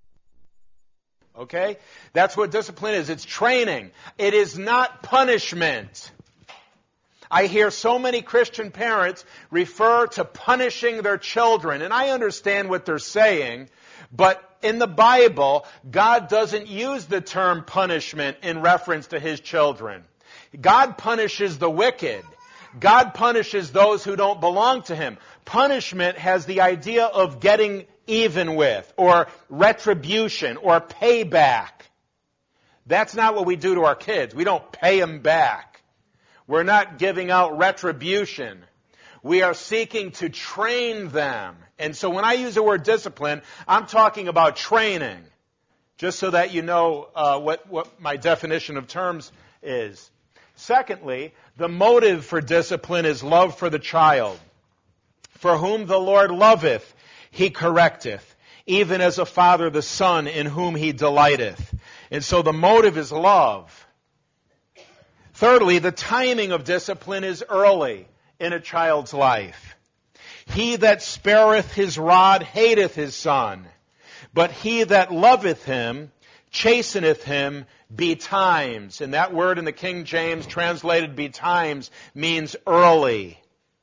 Okay? That's what discipline is. It's training. It is not punishment. I hear so many Christian parents refer to punishing their children, and I understand what they're saying, but in the Bible, God doesn't use the term punishment in reference to His children. God punishes the wicked. God punishes those who don't belong to Him. Punishment has the idea of getting even with, or retribution, or payback. That's not what we do to our kids. We don't pay them back. We're not giving out retribution. We are seeking to train them. And so when I use the word discipline, I'm talking about training. Just so that you know uh, what, what my definition of terms is. Secondly, the motive for discipline is love for the child. For whom the Lord loveth, He correcteth, even as a father the son in whom He delighteth. And so the motive is love. Thirdly, the timing of discipline is early in a child's life. He that spareth his rod hateth his son, but he that loveth him chasteneth him betimes. And that word in the King James translated betimes means early.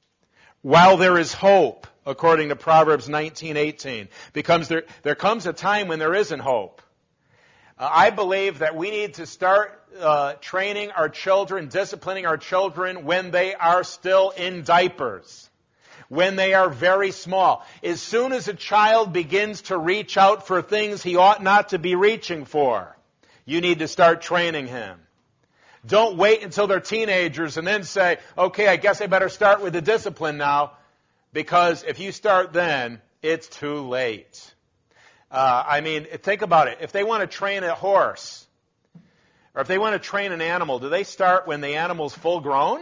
While there is hope, according to Proverbs nineteen eighteen, because there, there comes a time when there isn't hope. Uh, I believe that we need to start uh, training our children, disciplining our children when they are still in diapers, when they are very small. As soon as a child begins to reach out for things he ought not to be reaching for, you need to start training him. Don't wait until they're teenagers and then say, okay, I guess I better start with the discipline now, because if you start then, it's too late. Uh, I mean, think about it. If they want to train a horse, or if they want to train an animal, do they start when the animal's full grown?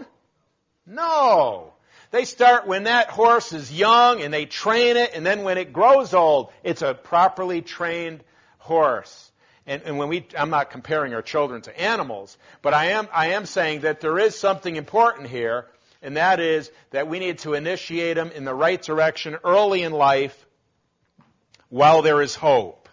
No. They start when that horse is young and they train it, and then when it grows old, it's a properly trained horse. And, and when we, I'm not comparing our children to animals, but I am, I am saying that there is something important here, and that is that we need to initiate them in the right direction early in life while there is hope.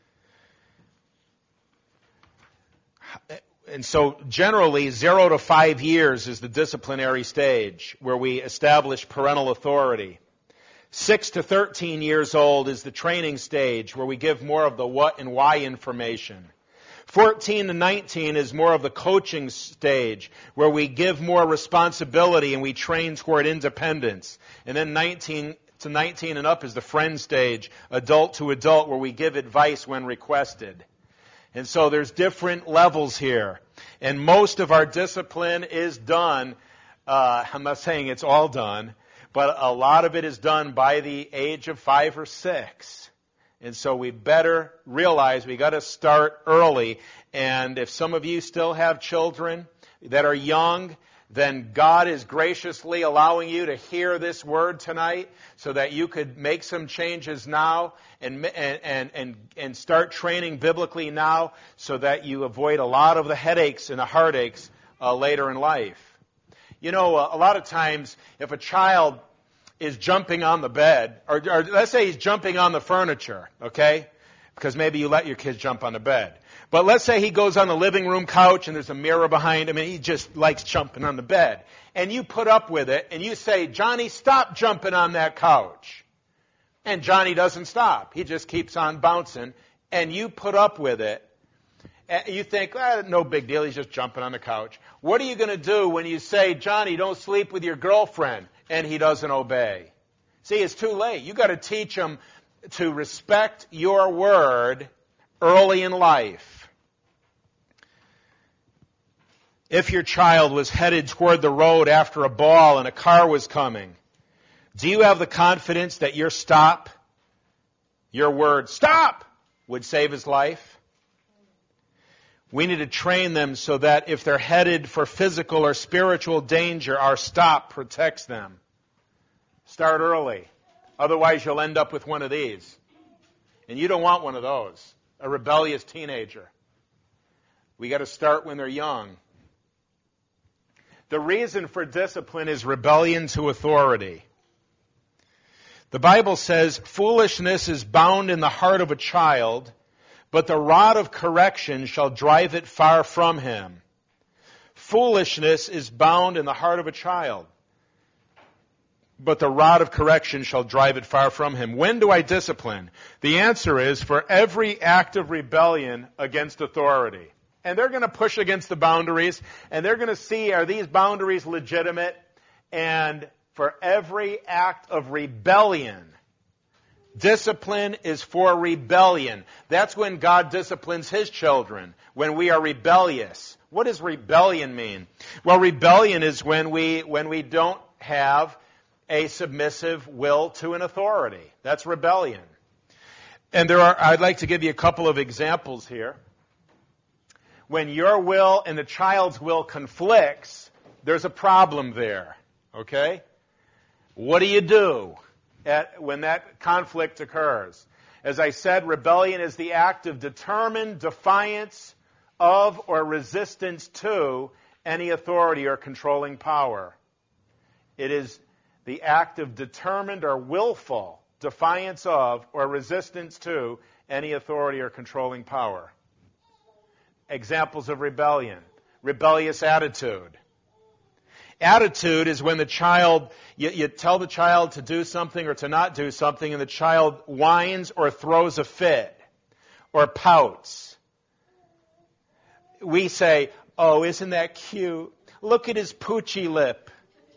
And so generally, zero to five years is the disciplinary stage where we establish parental authority. Six to thirteen years old is the training stage where we give more of the what and why information. fourteen to nineteen is more of the coaching stage where we give more responsibility and we train toward independence. And then nineteen to nineteen and up is the friend stage, adult to adult, where we give advice when requested. And so there's different levels here. And most of our discipline is done, uh, I'm not saying it's all done, but a lot of it is done by the age of five or six. And so we better realize we got to start early. And if some of you still have children that are young, then God is graciously allowing you to hear this word tonight so that you could make some changes now and and and and start training biblically now so that you avoid a lot of the headaches and the heartaches uh, later in life. You know, a lot of times if a child is jumping on the bed, or, or let's say he's jumping on the furniture, okay? Because maybe you let your kids jump on the bed. But let's say he goes on the living room couch and there's a mirror behind him and he just likes jumping on the bed. And you put up with it and you say, Johnny, stop jumping on that couch. And Johnny doesn't stop. He just keeps on bouncing. And you put up with it. And you think, ah, no big deal, he's just jumping on the couch. What are you going to do when you say, Johnny, don't sleep with your girlfriend, and he doesn't obey? See, it's too late. You've got to teach him to respect your word early in life. If your child was headed toward the road after a ball and a car was coming, do you have the confidence that your stop, your word, stop, would save his life? We need to train them so that if they're headed for physical or spiritual danger, our stop protects them. Start early. Otherwise, you'll end up with one of these. And you don't want one of those, a rebellious teenager. We got to start when they're young. The reason for discipline is rebellion to authority. The Bible says, foolishness is bound in the heart of a child, but the rod of correction shall drive it far from him. Foolishness is bound in the heart of a child, but the rod of correction shall drive it far from him. When do I discipline? The answer is for every act of rebellion against authority. And they're going to push against the boundaries, and they're going to see, are these boundaries legitimate? And for every act of rebellion, discipline is for rebellion. That's when God disciplines His children, when we are rebellious. What does rebellion mean? Well, rebellion is when we, when we don't have a submissive will to an authority. That's rebellion. And there are, I'd like to give you a couple of examples here. When your will and the child's will conflicts, there's a problem there. Okay? What do you do at, when that conflict occurs? As I said, rebellion is the act of determined defiance of or resistance to any authority or controlling power. It is the act of determined or willful defiance of or resistance to any authority or controlling power. Examples of rebellion. Rebellious attitude. Attitude is when the child, you, you tell the child to do something or to not do something, and the child whines or throws a fit or pouts. We say, oh, isn't that cute? Look at his poochy lip.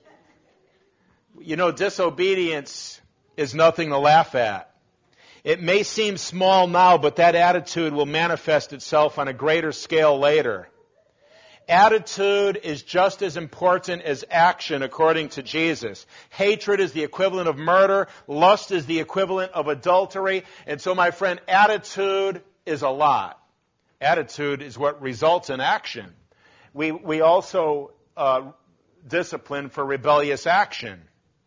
You know, disobedience is nothing to laugh at. It may seem small now, but that attitude will manifest itself on a greater scale later. Attitude is just as important as action, according to Jesus. Hatred is the equivalent of murder. Lust is the equivalent of adultery. And so, my friend, attitude is a lot. Attitude is what results in action. We, we also uh, discipline for rebellious action.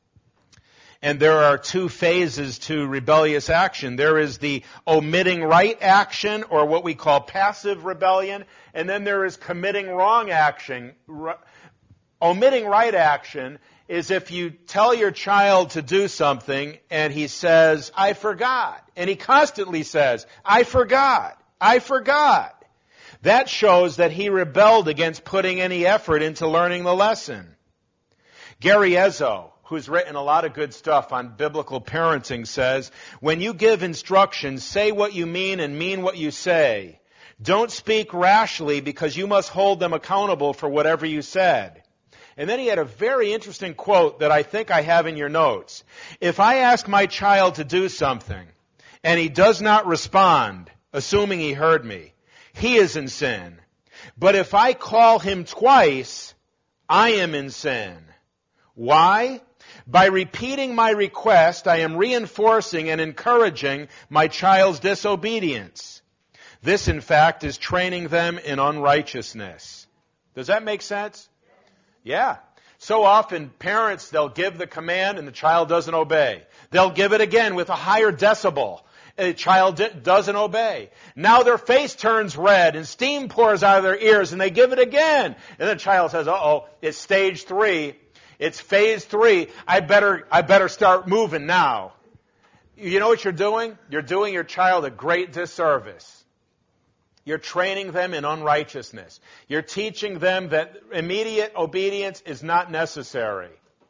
And there are two phases to rebellious action. There is the omitting right action, or what we call passive rebellion, and then there is committing wrong action. Re- omitting right action is if you tell your child to do something and he says, I forgot. And he constantly says, I forgot, I forgot. That shows that he rebelled against putting any effort into learning the lesson. Gary Ezzo, who's written a lot of good stuff on biblical parenting, says, when you give instructions, say what you mean and mean what you say. Don't speak rashly because you must hold them accountable for whatever you said. And then he had a very interesting quote that I think I have in your notes. If I ask my child to do something and he does not respond, assuming he heard me, he is in sin. But if I call him twice, I am in sin. Why? By repeating my request, I am reinforcing and encouraging my child's disobedience. This, in fact, is training them in unrighteousness. Does that make sense? Yeah. So often, parents, they'll give the command and the child doesn't obey. They'll give it again with a higher decibel. And the child doesn't obey. Now their face turns red and steam pours out of their ears and they give it again. And the child says, uh-oh, it's stage three. It's phase three. I better, I better start moving now. You know what you're doing? You're doing your child a great disservice. You're training them in unrighteousness. You're teaching them that immediate obedience is not necessary.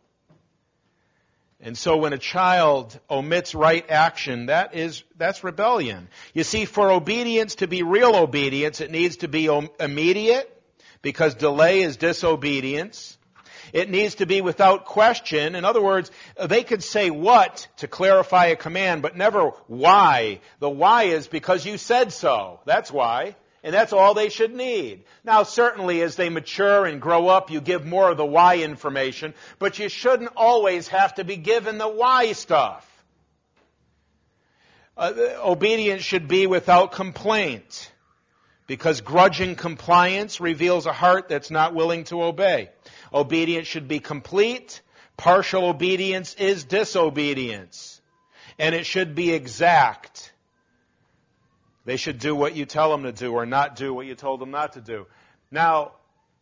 And so when a child omits right action, that is, that's rebellion. You see, for obedience to be real obedience, it needs to be immediate, because delay is disobedience. It needs to be without question. In other words, they could say what to clarify a command, but never why. The why is because you said so. That's why. And that's all they should need. Now, certainly as they mature and grow up, you give more of the why information, but you shouldn't always have to be given the why stuff. Uh, obedience should be without complaint, because grudging compliance reveals a heart that's not willing to obey. Obedience should be complete. Partial obedience is disobedience. And it should be exact. They should do what you tell them to do or not do what you told them not to do. Now,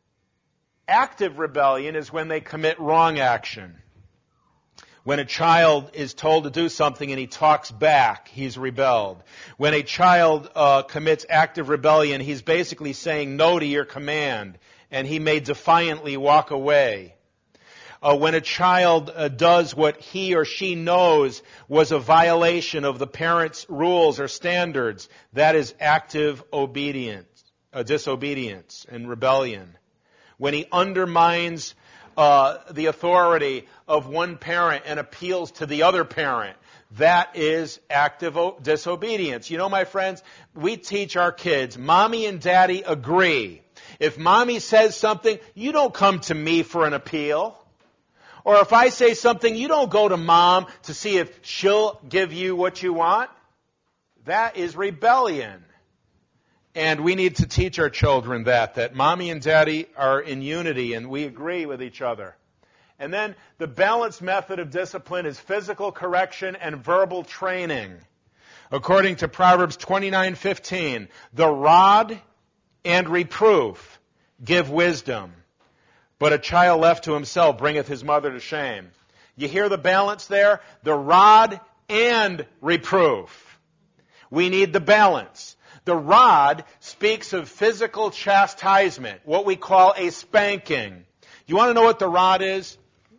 active rebellion is when they commit wrong action. When a child is told to do something and he talks back, he's rebelled. When a child uh, commits active rebellion, he's basically saying no to your command, and he may defiantly walk away. Uh, when a child uh, does what he or she knows was a violation of the parent's rules or standards, that is active obedience, uh, disobedience and rebellion. When he undermines uh, the authority of one parent and appeals to the other parent, that is active o- disobedience. You know, my friends, we teach our kids, Mommy and Daddy agree. If Mommy says something, you don't come to me for an appeal. Or if I say something, you don't go to Mom to see if she'll give you what you want. That is rebellion. And we need to teach our children that, that Mommy and Daddy are in unity and we agree with each other. And then the balanced method of discipline is physical correction and verbal training. According to Proverbs twenty-nine fifteen, the rod and reproof give wisdom, but a child left to himself bringeth his mother to shame. You hear the balance there? The rod and reproof. We need the balance. The rod speaks of physical chastisement, what we call a spanking. You want to know what the rod is?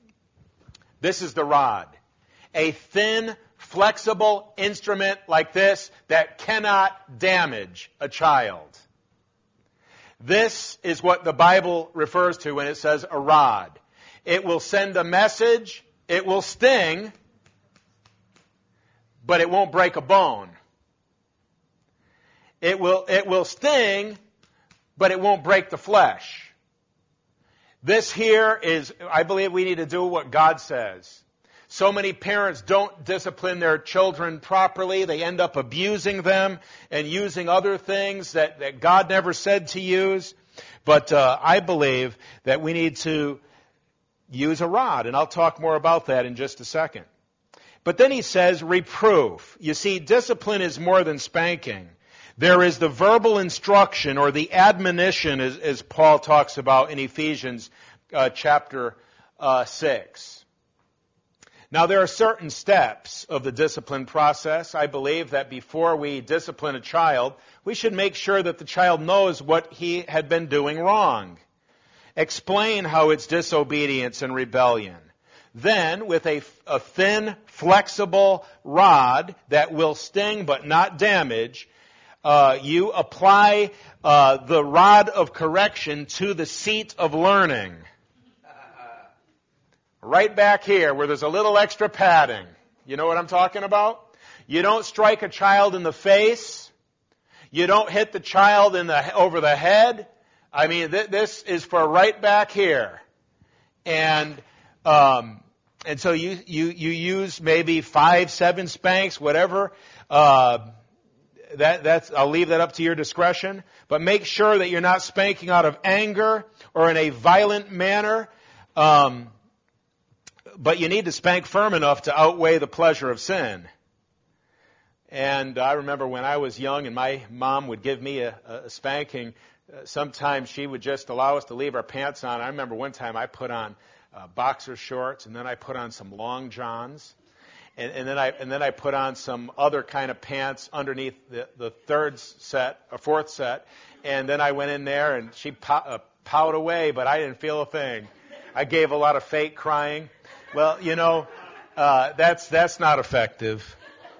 This is the rod. A thin, flexible instrument like this that cannot damage a child. This is what the Bible refers to when it says a rod. It will send a message, it will sting, but it won't break a bone. It will, it will sting, but it won't break the flesh. This here is, I believe we need to do what God says. So many parents don't discipline their children properly. They end up abusing them and using other things that, that God never said to use. But uh, I believe that we need to use a rod, and I'll talk more about that in just a second. But then he says reproof. You see, discipline is more than spanking. There is the verbal instruction or the admonition, as, as Paul talks about in Ephesians uh, chapter uh, six. Now, there are certain steps of the discipline process. I believe that before we discipline a child, we should make sure that the child knows what he had been doing wrong. Explain how it's disobedience and rebellion. Then, with a, a thin, flexible rod that will sting but not damage, uh, you apply uh, the rod of correction to the seat of learning. Right back here where there's a little extra padding. You know what I'm talking about? You don't strike a child in the face. You don't hit the child in the over the head. I mean, th- this is for right back here. And um, and so you, you, you use maybe five, seven spanks, whatever. Uh, that that's I'll leave that up to your discretion. But make sure that you're not spanking out of anger or in a violent manner. Um, But you need to spank firm enough to outweigh the pleasure of sin. And I remember when I was young and my mom would give me a, a spanking, uh, sometimes she would just allow us to leave our pants on. I remember one time I put on uh, boxer shorts and then I put on some long johns. and, and then I and then I put on some other kind of pants underneath the, the third set, or fourth set, and then I went in there and she pow, uh, powed away, but I didn't feel a thing. I gave a lot of fake crying. Well, you know, uh, that's that's not effective.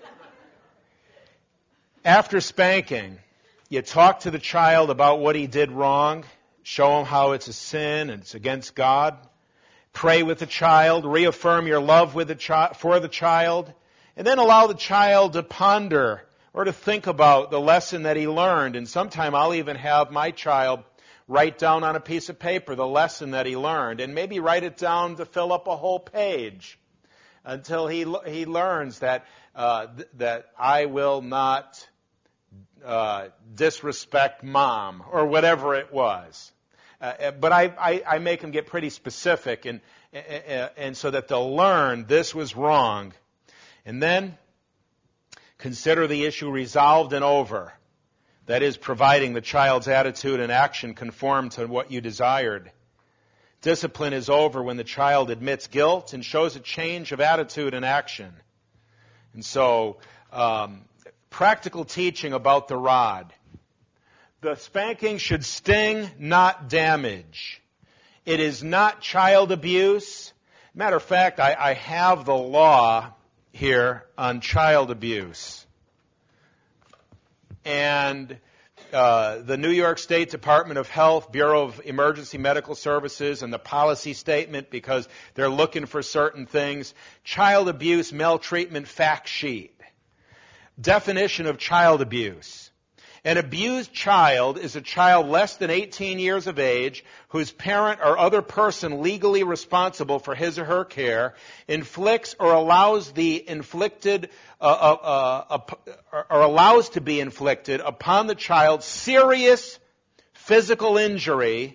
After spanking, you talk to the child about what he did wrong, show him how it's a sin and it's against God. Pray with the child, reaffirm your love with the chi- for the child, and then allow the child to ponder or to think about the lesson that he learned. And sometime I'll even have my child write down on a piece of paper the lesson that he learned, and maybe write it down to fill up a whole page until he he learns that uh, th- that I will not uh, disrespect mom or whatever it was. Uh, but I, I, I make them get pretty specific, and, and and so that they'll learn this was wrong. And then consider the issue resolved and over. That is, providing the child's attitude and action conform to what you desired. Discipline is over when the child admits guilt and shows a change of attitude and action. And so, um, practical teaching about the rod. The spanking should sting, not damage. It is not child abuse. Matter of fact, I, I have the law here on child abuse. And uh, the New York State Department of Health, Bureau of Emergency Medical Services, and the policy statement, because they're looking for certain things. Child abuse maltreatment fact sheet. Definition of child abuse. An abused child is a child less than eighteen years of age whose parent or other person legally responsible for his or her care inflicts or allows the inflicted uh, uh, uh, or allows to be inflicted upon the child serious physical injury,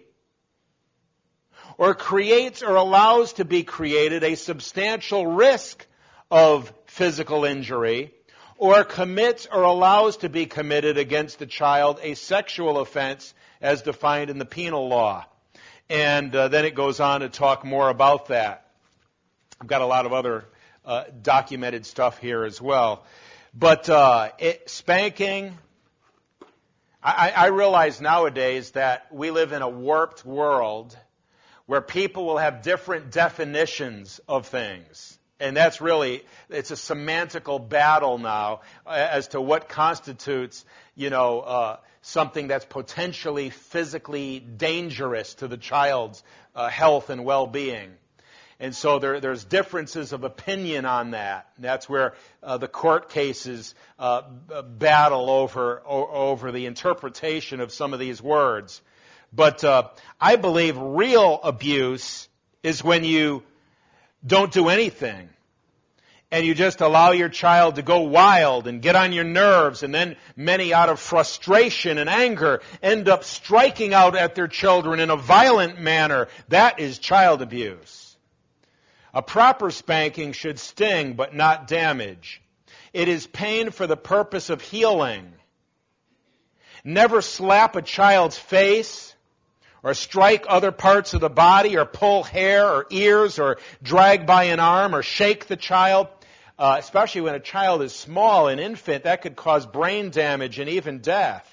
or creates or allows to be created a substantial risk of physical injury, or commits or allows to be committed against the child a sexual offense as defined in the penal law. And uh, then it goes on to talk more about that. I've got a lot of other uh, documented stuff here as well. But uh, it, spanking, I, I realize nowadays that we live in a warped world where people will have different definitions of things. And that's really, it's a semantical battle now as to what constitutes, you know, uh, something that's potentially physically dangerous to the child's uh, health and well-being. And so there, there's differences of opinion on that. And that's where uh, the court cases uh, battle over, o- over the interpretation of some of these words. But uh, I believe real abuse is when you don't do anything, and you just allow your child to go wild and get on your nerves, and then many, out of frustration and anger, end up striking out at their children in a violent manner. That is child abuse. A proper spanking should sting but not damage. It is pain for the purpose of healing. Never slap a child's face, or strike other parts of the body, or pull hair or ears, or drag by an arm, or shake the child. Uh, especially when a child is small, an infant, that could cause brain damage and even death.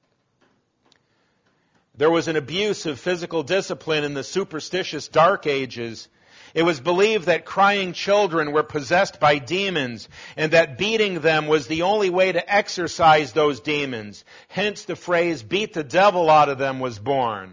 There was an abuse of physical discipline in the superstitious Dark Ages. It was believed that crying children were possessed by demons, and that beating them was the only way to exorcise those demons. Hence the phrase, beat the devil out of them, was born.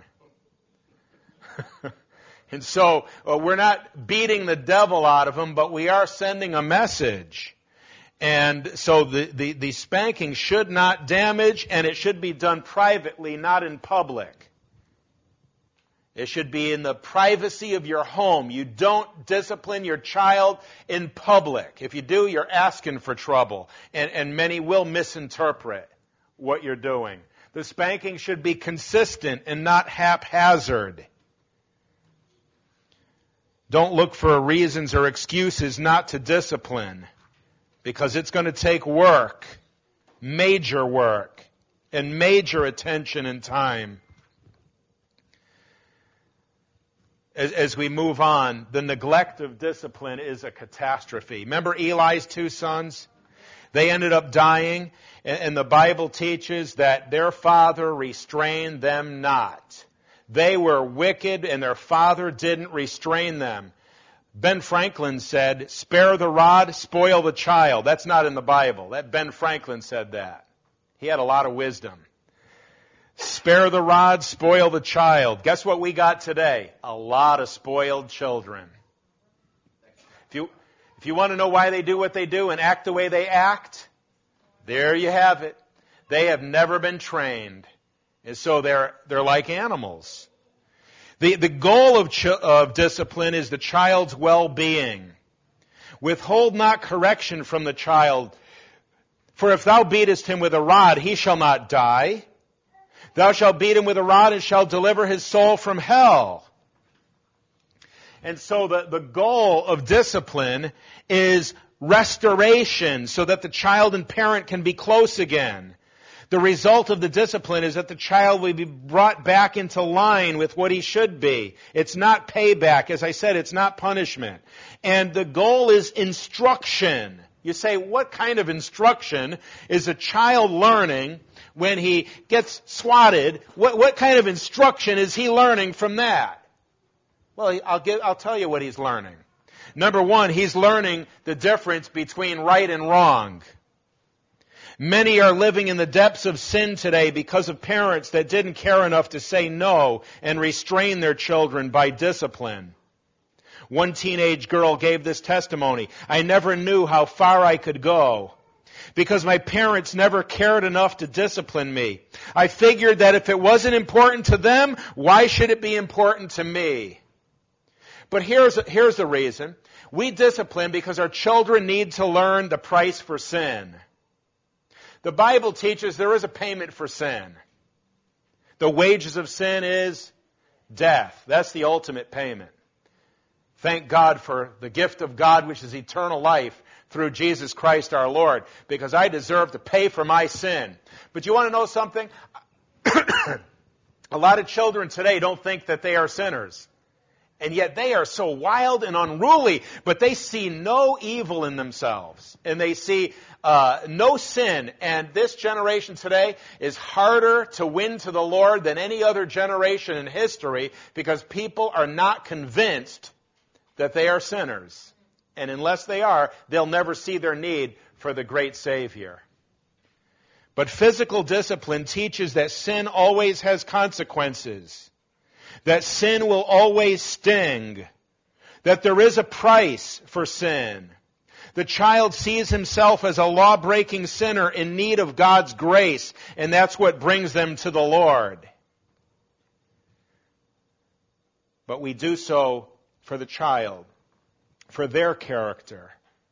And so uh, we're not beating the devil out of them, but we are sending a message. And so the, the, the spanking should not damage, and it should be done privately, not in public. It should be in the privacy of your home. You don't discipline your child in public. If you do, you're asking for trouble. And, and many will misinterpret what you're doing. The spanking should be consistent and not haphazard. Don't look for reasons or excuses not to discipline, because it's going to take work, major work, and major attention and time. as, as we move on, the neglect of discipline is a catastrophe. Remember Eli's two sons? They ended up dying, and, and the Bible teaches that their father restrained them not. They were wicked, and their father didn't restrain them. Ben Franklin said, spare the rod, spoil the child. That's not in the Bible. That Ben Franklin said that. He had a lot of wisdom. Spare the rod, spoil the child. Guess what we got today? A lot of spoiled children. If you, if you want to know why they do what they do and act the way they act, there you have it. They have never been trained. And so they're, they're like animals. The, the goal of, ch- of discipline is the child's well-being. Withhold not correction from the child. For if thou beatest him with a rod, he shall not die. Thou shalt beat him with a rod and shalt deliver his soul from hell. And so the, the goal of discipline is restoration so that the child and parent can be close again. The result of the discipline is that the child will be brought back into line with what he should be. It's not payback. As I said, it's not punishment. And the goal is instruction. You say, what kind of instruction is a child learning when he gets swatted? What, what kind of instruction is he learning from that? Well, I'll, give, I'll tell you what he's learning. Number one, he's learning the difference between right and wrong. Many are living in the depths of sin today because of parents that didn't care enough to say no and restrain their children by discipline. One teenage girl gave this testimony. I never knew how far I could go because my parents never cared enough to discipline me. I figured that if it wasn't important to them, why should it be important to me? But here's, here's the reason. We discipline because our children need to learn the price for sin. The Bible teaches there is a payment for sin. The wages of sin is death. That's the ultimate payment. Thank God for the gift of God, which is eternal life through Jesus Christ our Lord, because I deserve to pay for my sin. But you want to know something? A lot of children today don't think that they are sinners. And yet they are so wild and unruly, but they see no evil in themselves. And they see uh, no sin. And this generation today is harder to win to the Lord than any other generation in history because people are not convinced that they are sinners. And unless they are, they'll never see their need for the great Savior. But physical discipline teaches that sin always has consequences. That sin will always sting. That there is a price for sin. The child sees himself as a law-breaking sinner in need of God's grace, and that's what brings them to the Lord. But we do so for the child, for their character.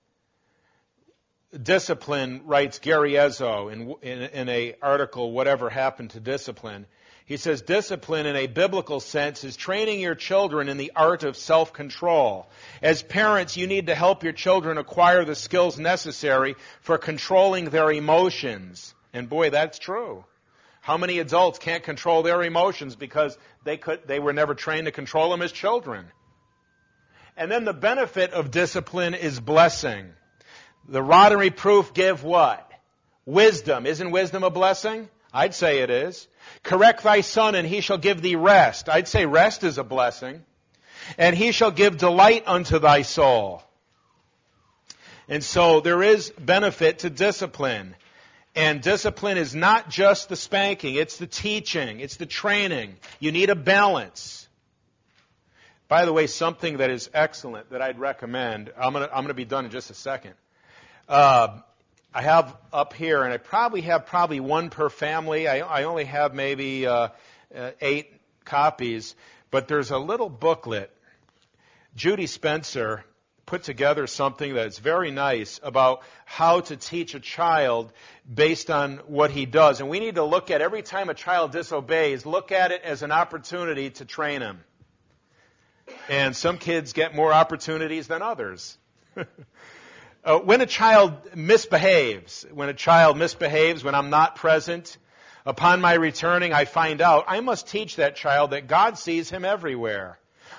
Discipline, writes Gary Ezzo in, in, in an article, Whatever Happened to Discipline. He says, discipline in a biblical sense is training your children in the art of self-control. As parents, you need to help your children acquire the skills necessary for controlling their emotions. And boy, that's true. How many adults can't control their emotions because they could, they were never trained to control them as children? And then the benefit of discipline is blessing. The rod and reproof give what? Wisdom. Isn't wisdom a blessing? I'd say it is. Correct thy son, and he shall give thee rest. I'd say rest is a blessing. And he shall give delight unto thy soul. And so there is benefit to discipline. And discipline is not just the spanking. It's the teaching. It's the training. You need a balance. By the way, something that is excellent that I'd recommend. I'm going to, I'm going to be done in just a second. Uh, I have up here, and I probably have probably one per family. I, I only have maybe uh, uh, eight copies, but there's a little booklet. Judy Spencer put together something that's very nice about how to teach a child based on what he does. And we need to look at every time a child disobeys, look at it as an opportunity to train him. And some kids get more opportunities than others. Uh, when a child misbehaves, when a child misbehaves, when I'm not present, upon my returning, I find out I must teach that child that God sees him everywhere.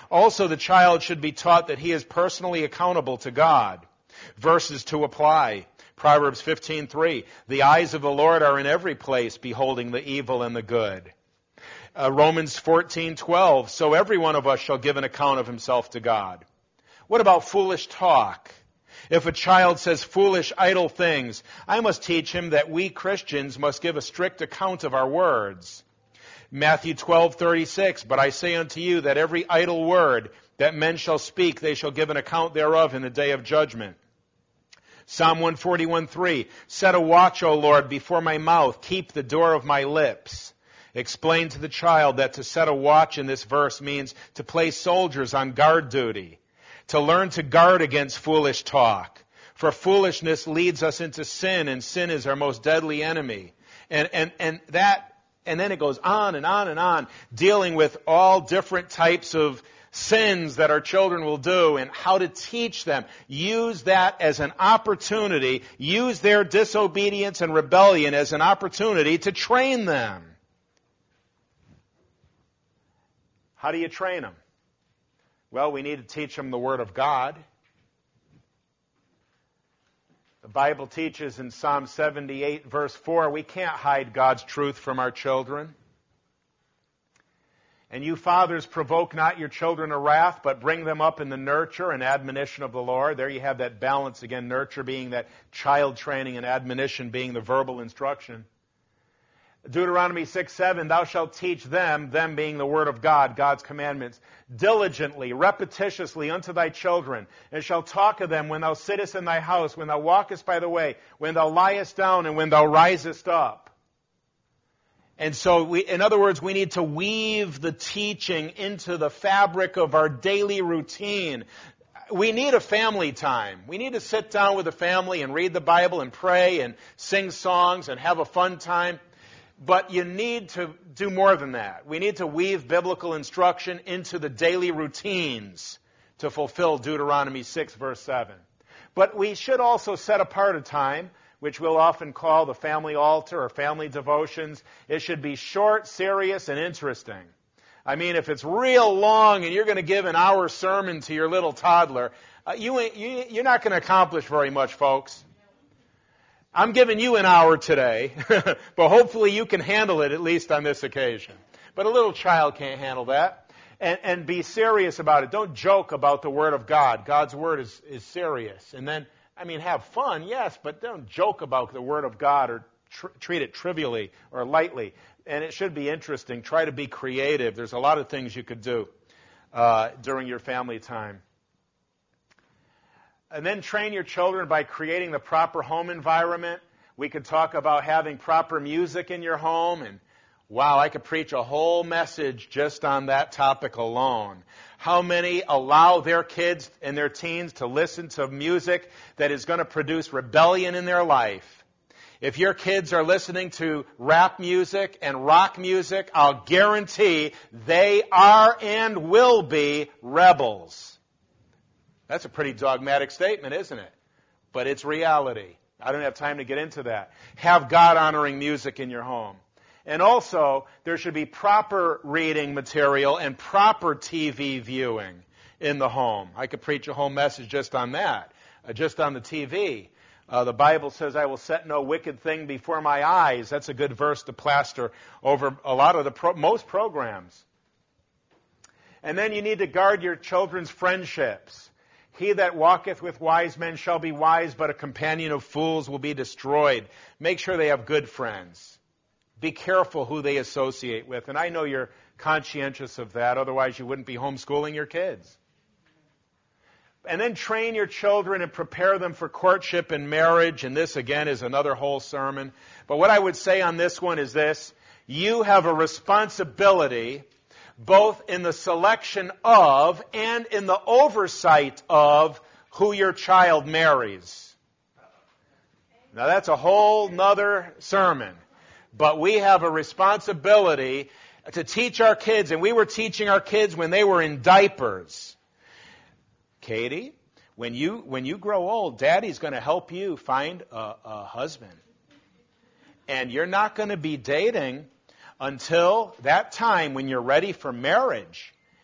Also, the child should be taught that he is personally accountable to God. Verses to apply. Proverbs fifteen three. The eyes of the Lord are in every place, beholding the evil and the good. Uh, Romans fourteen twelve. So every one of us shall give an account of himself to God. What about foolish talk? If a child says foolish, idle things, I must teach him that we Christians must give a strict account of our words. Matthew twelve thirty-six. But I say unto you that every idle word that men shall speak, they shall give an account thereof in the day of judgment. Psalm one forty-one three. Set a watch, O Lord, before my mouth. Keep the door of my lips. Explain to the child that to set a watch in this verse means to place soldiers on guard duty. To learn to guard against foolish talk. For foolishness leads us into sin, and sin is our most deadly enemy. And, and, and that, and then it goes on and on and on, dealing with all different types of sins that our children will do and how to teach them. Use that as an opportunity. Use their disobedience and rebellion as an opportunity to train them. How do you train them? Well, we need to teach them the Word of God. The Bible teaches in Psalm seventy-eight, verse four, we can't hide God's truth from our children. And you fathers, provoke not your children to wrath, but bring them up in the nurture and admonition of the Lord. There you have that balance again, nurture being that child training and admonition being the verbal instruction. Deuteronomy six seven, thou shalt teach them, them being the word of God, God's commandments, diligently, repetitiously unto thy children, and shalt talk of them when thou sittest in thy house, when thou walkest by the way, when thou liest down, and when thou risest up. And so, we, in other words, we need to weave the teaching into the fabric of our daily routine. We need a family time. We need to sit down with the family and read the Bible and pray and sing songs and have a fun time. But you need to do more than that. We need to weave biblical instruction into the daily routines to fulfill Deuteronomy six, verse seven. But we should also set apart a time, which we'll often call the family altar or family devotions. It should be short, serious, and interesting. I mean, if it's real long and you're going to give an hour sermon to your little toddler, uh, you ain't, you, you're not going to accomplish very much, folks. I'm giving you an hour today, but hopefully you can handle it at least on this occasion. But a little child can't handle that. And, and be serious about it. Don't joke about the Word of God. God's Word is, is serious. And then, I mean, have fun, yes, but don't joke about the Word of God or tr- treat it trivially or lightly. And it should be interesting. Try to be creative. There's a lot of things you could do uh, during your family time. And then train your children by creating the proper home environment. We could talk about having proper music in your home. And wow, I could preach a whole message just on that topic alone. How many allow their kids and their teens to listen to music that is going to produce rebellion in their life? If your kids are listening to rap music and rock music, I'll guarantee they are and will be rebels. That's a pretty dogmatic statement, isn't it? But it's reality. I don't have time to get into that. Have God-honoring music in your home. And also, there should be proper reading material and proper T V viewing in the home. I could preach a whole message just on that, uh, just on the T V. Uh, the Bible says, I will set no wicked thing before my eyes. That's a good verse to plaster over a lot of the pro- most programs. And then you need to guard your children's friendships. He that walketh with wise men shall be wise, but a companion of fools will be destroyed. Make sure they have good friends. Be careful who they associate with. And I know you're conscientious of that, otherwise you wouldn't be homeschooling your kids. And then train your children and prepare them for courtship and marriage. And this, again, is another whole sermon. But what I would say on this one is this. You have a responsibility both in the selection of and in the oversight of who your child marries. Now that's a whole nother sermon. But we have a responsibility to teach our kids, and we were teaching our kids when they were in diapers. Katie, when you when you grow old, Daddy's going to help you find a, a husband. And you're not going to be dating until that time when you're ready for marriage.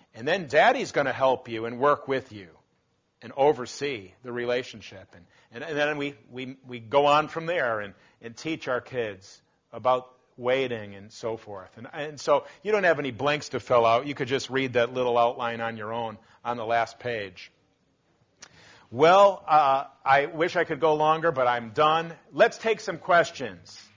And then Daddy's going to help you and work with you and oversee the relationship. And, and, and then we, we, we go on from there and, and teach our kids about waiting and so forth. And, and so you don't have any blanks to fill out. You could just read that little outline on your own on the last page. Well, uh, I wish I could go longer, but I'm done. Let's take some questions.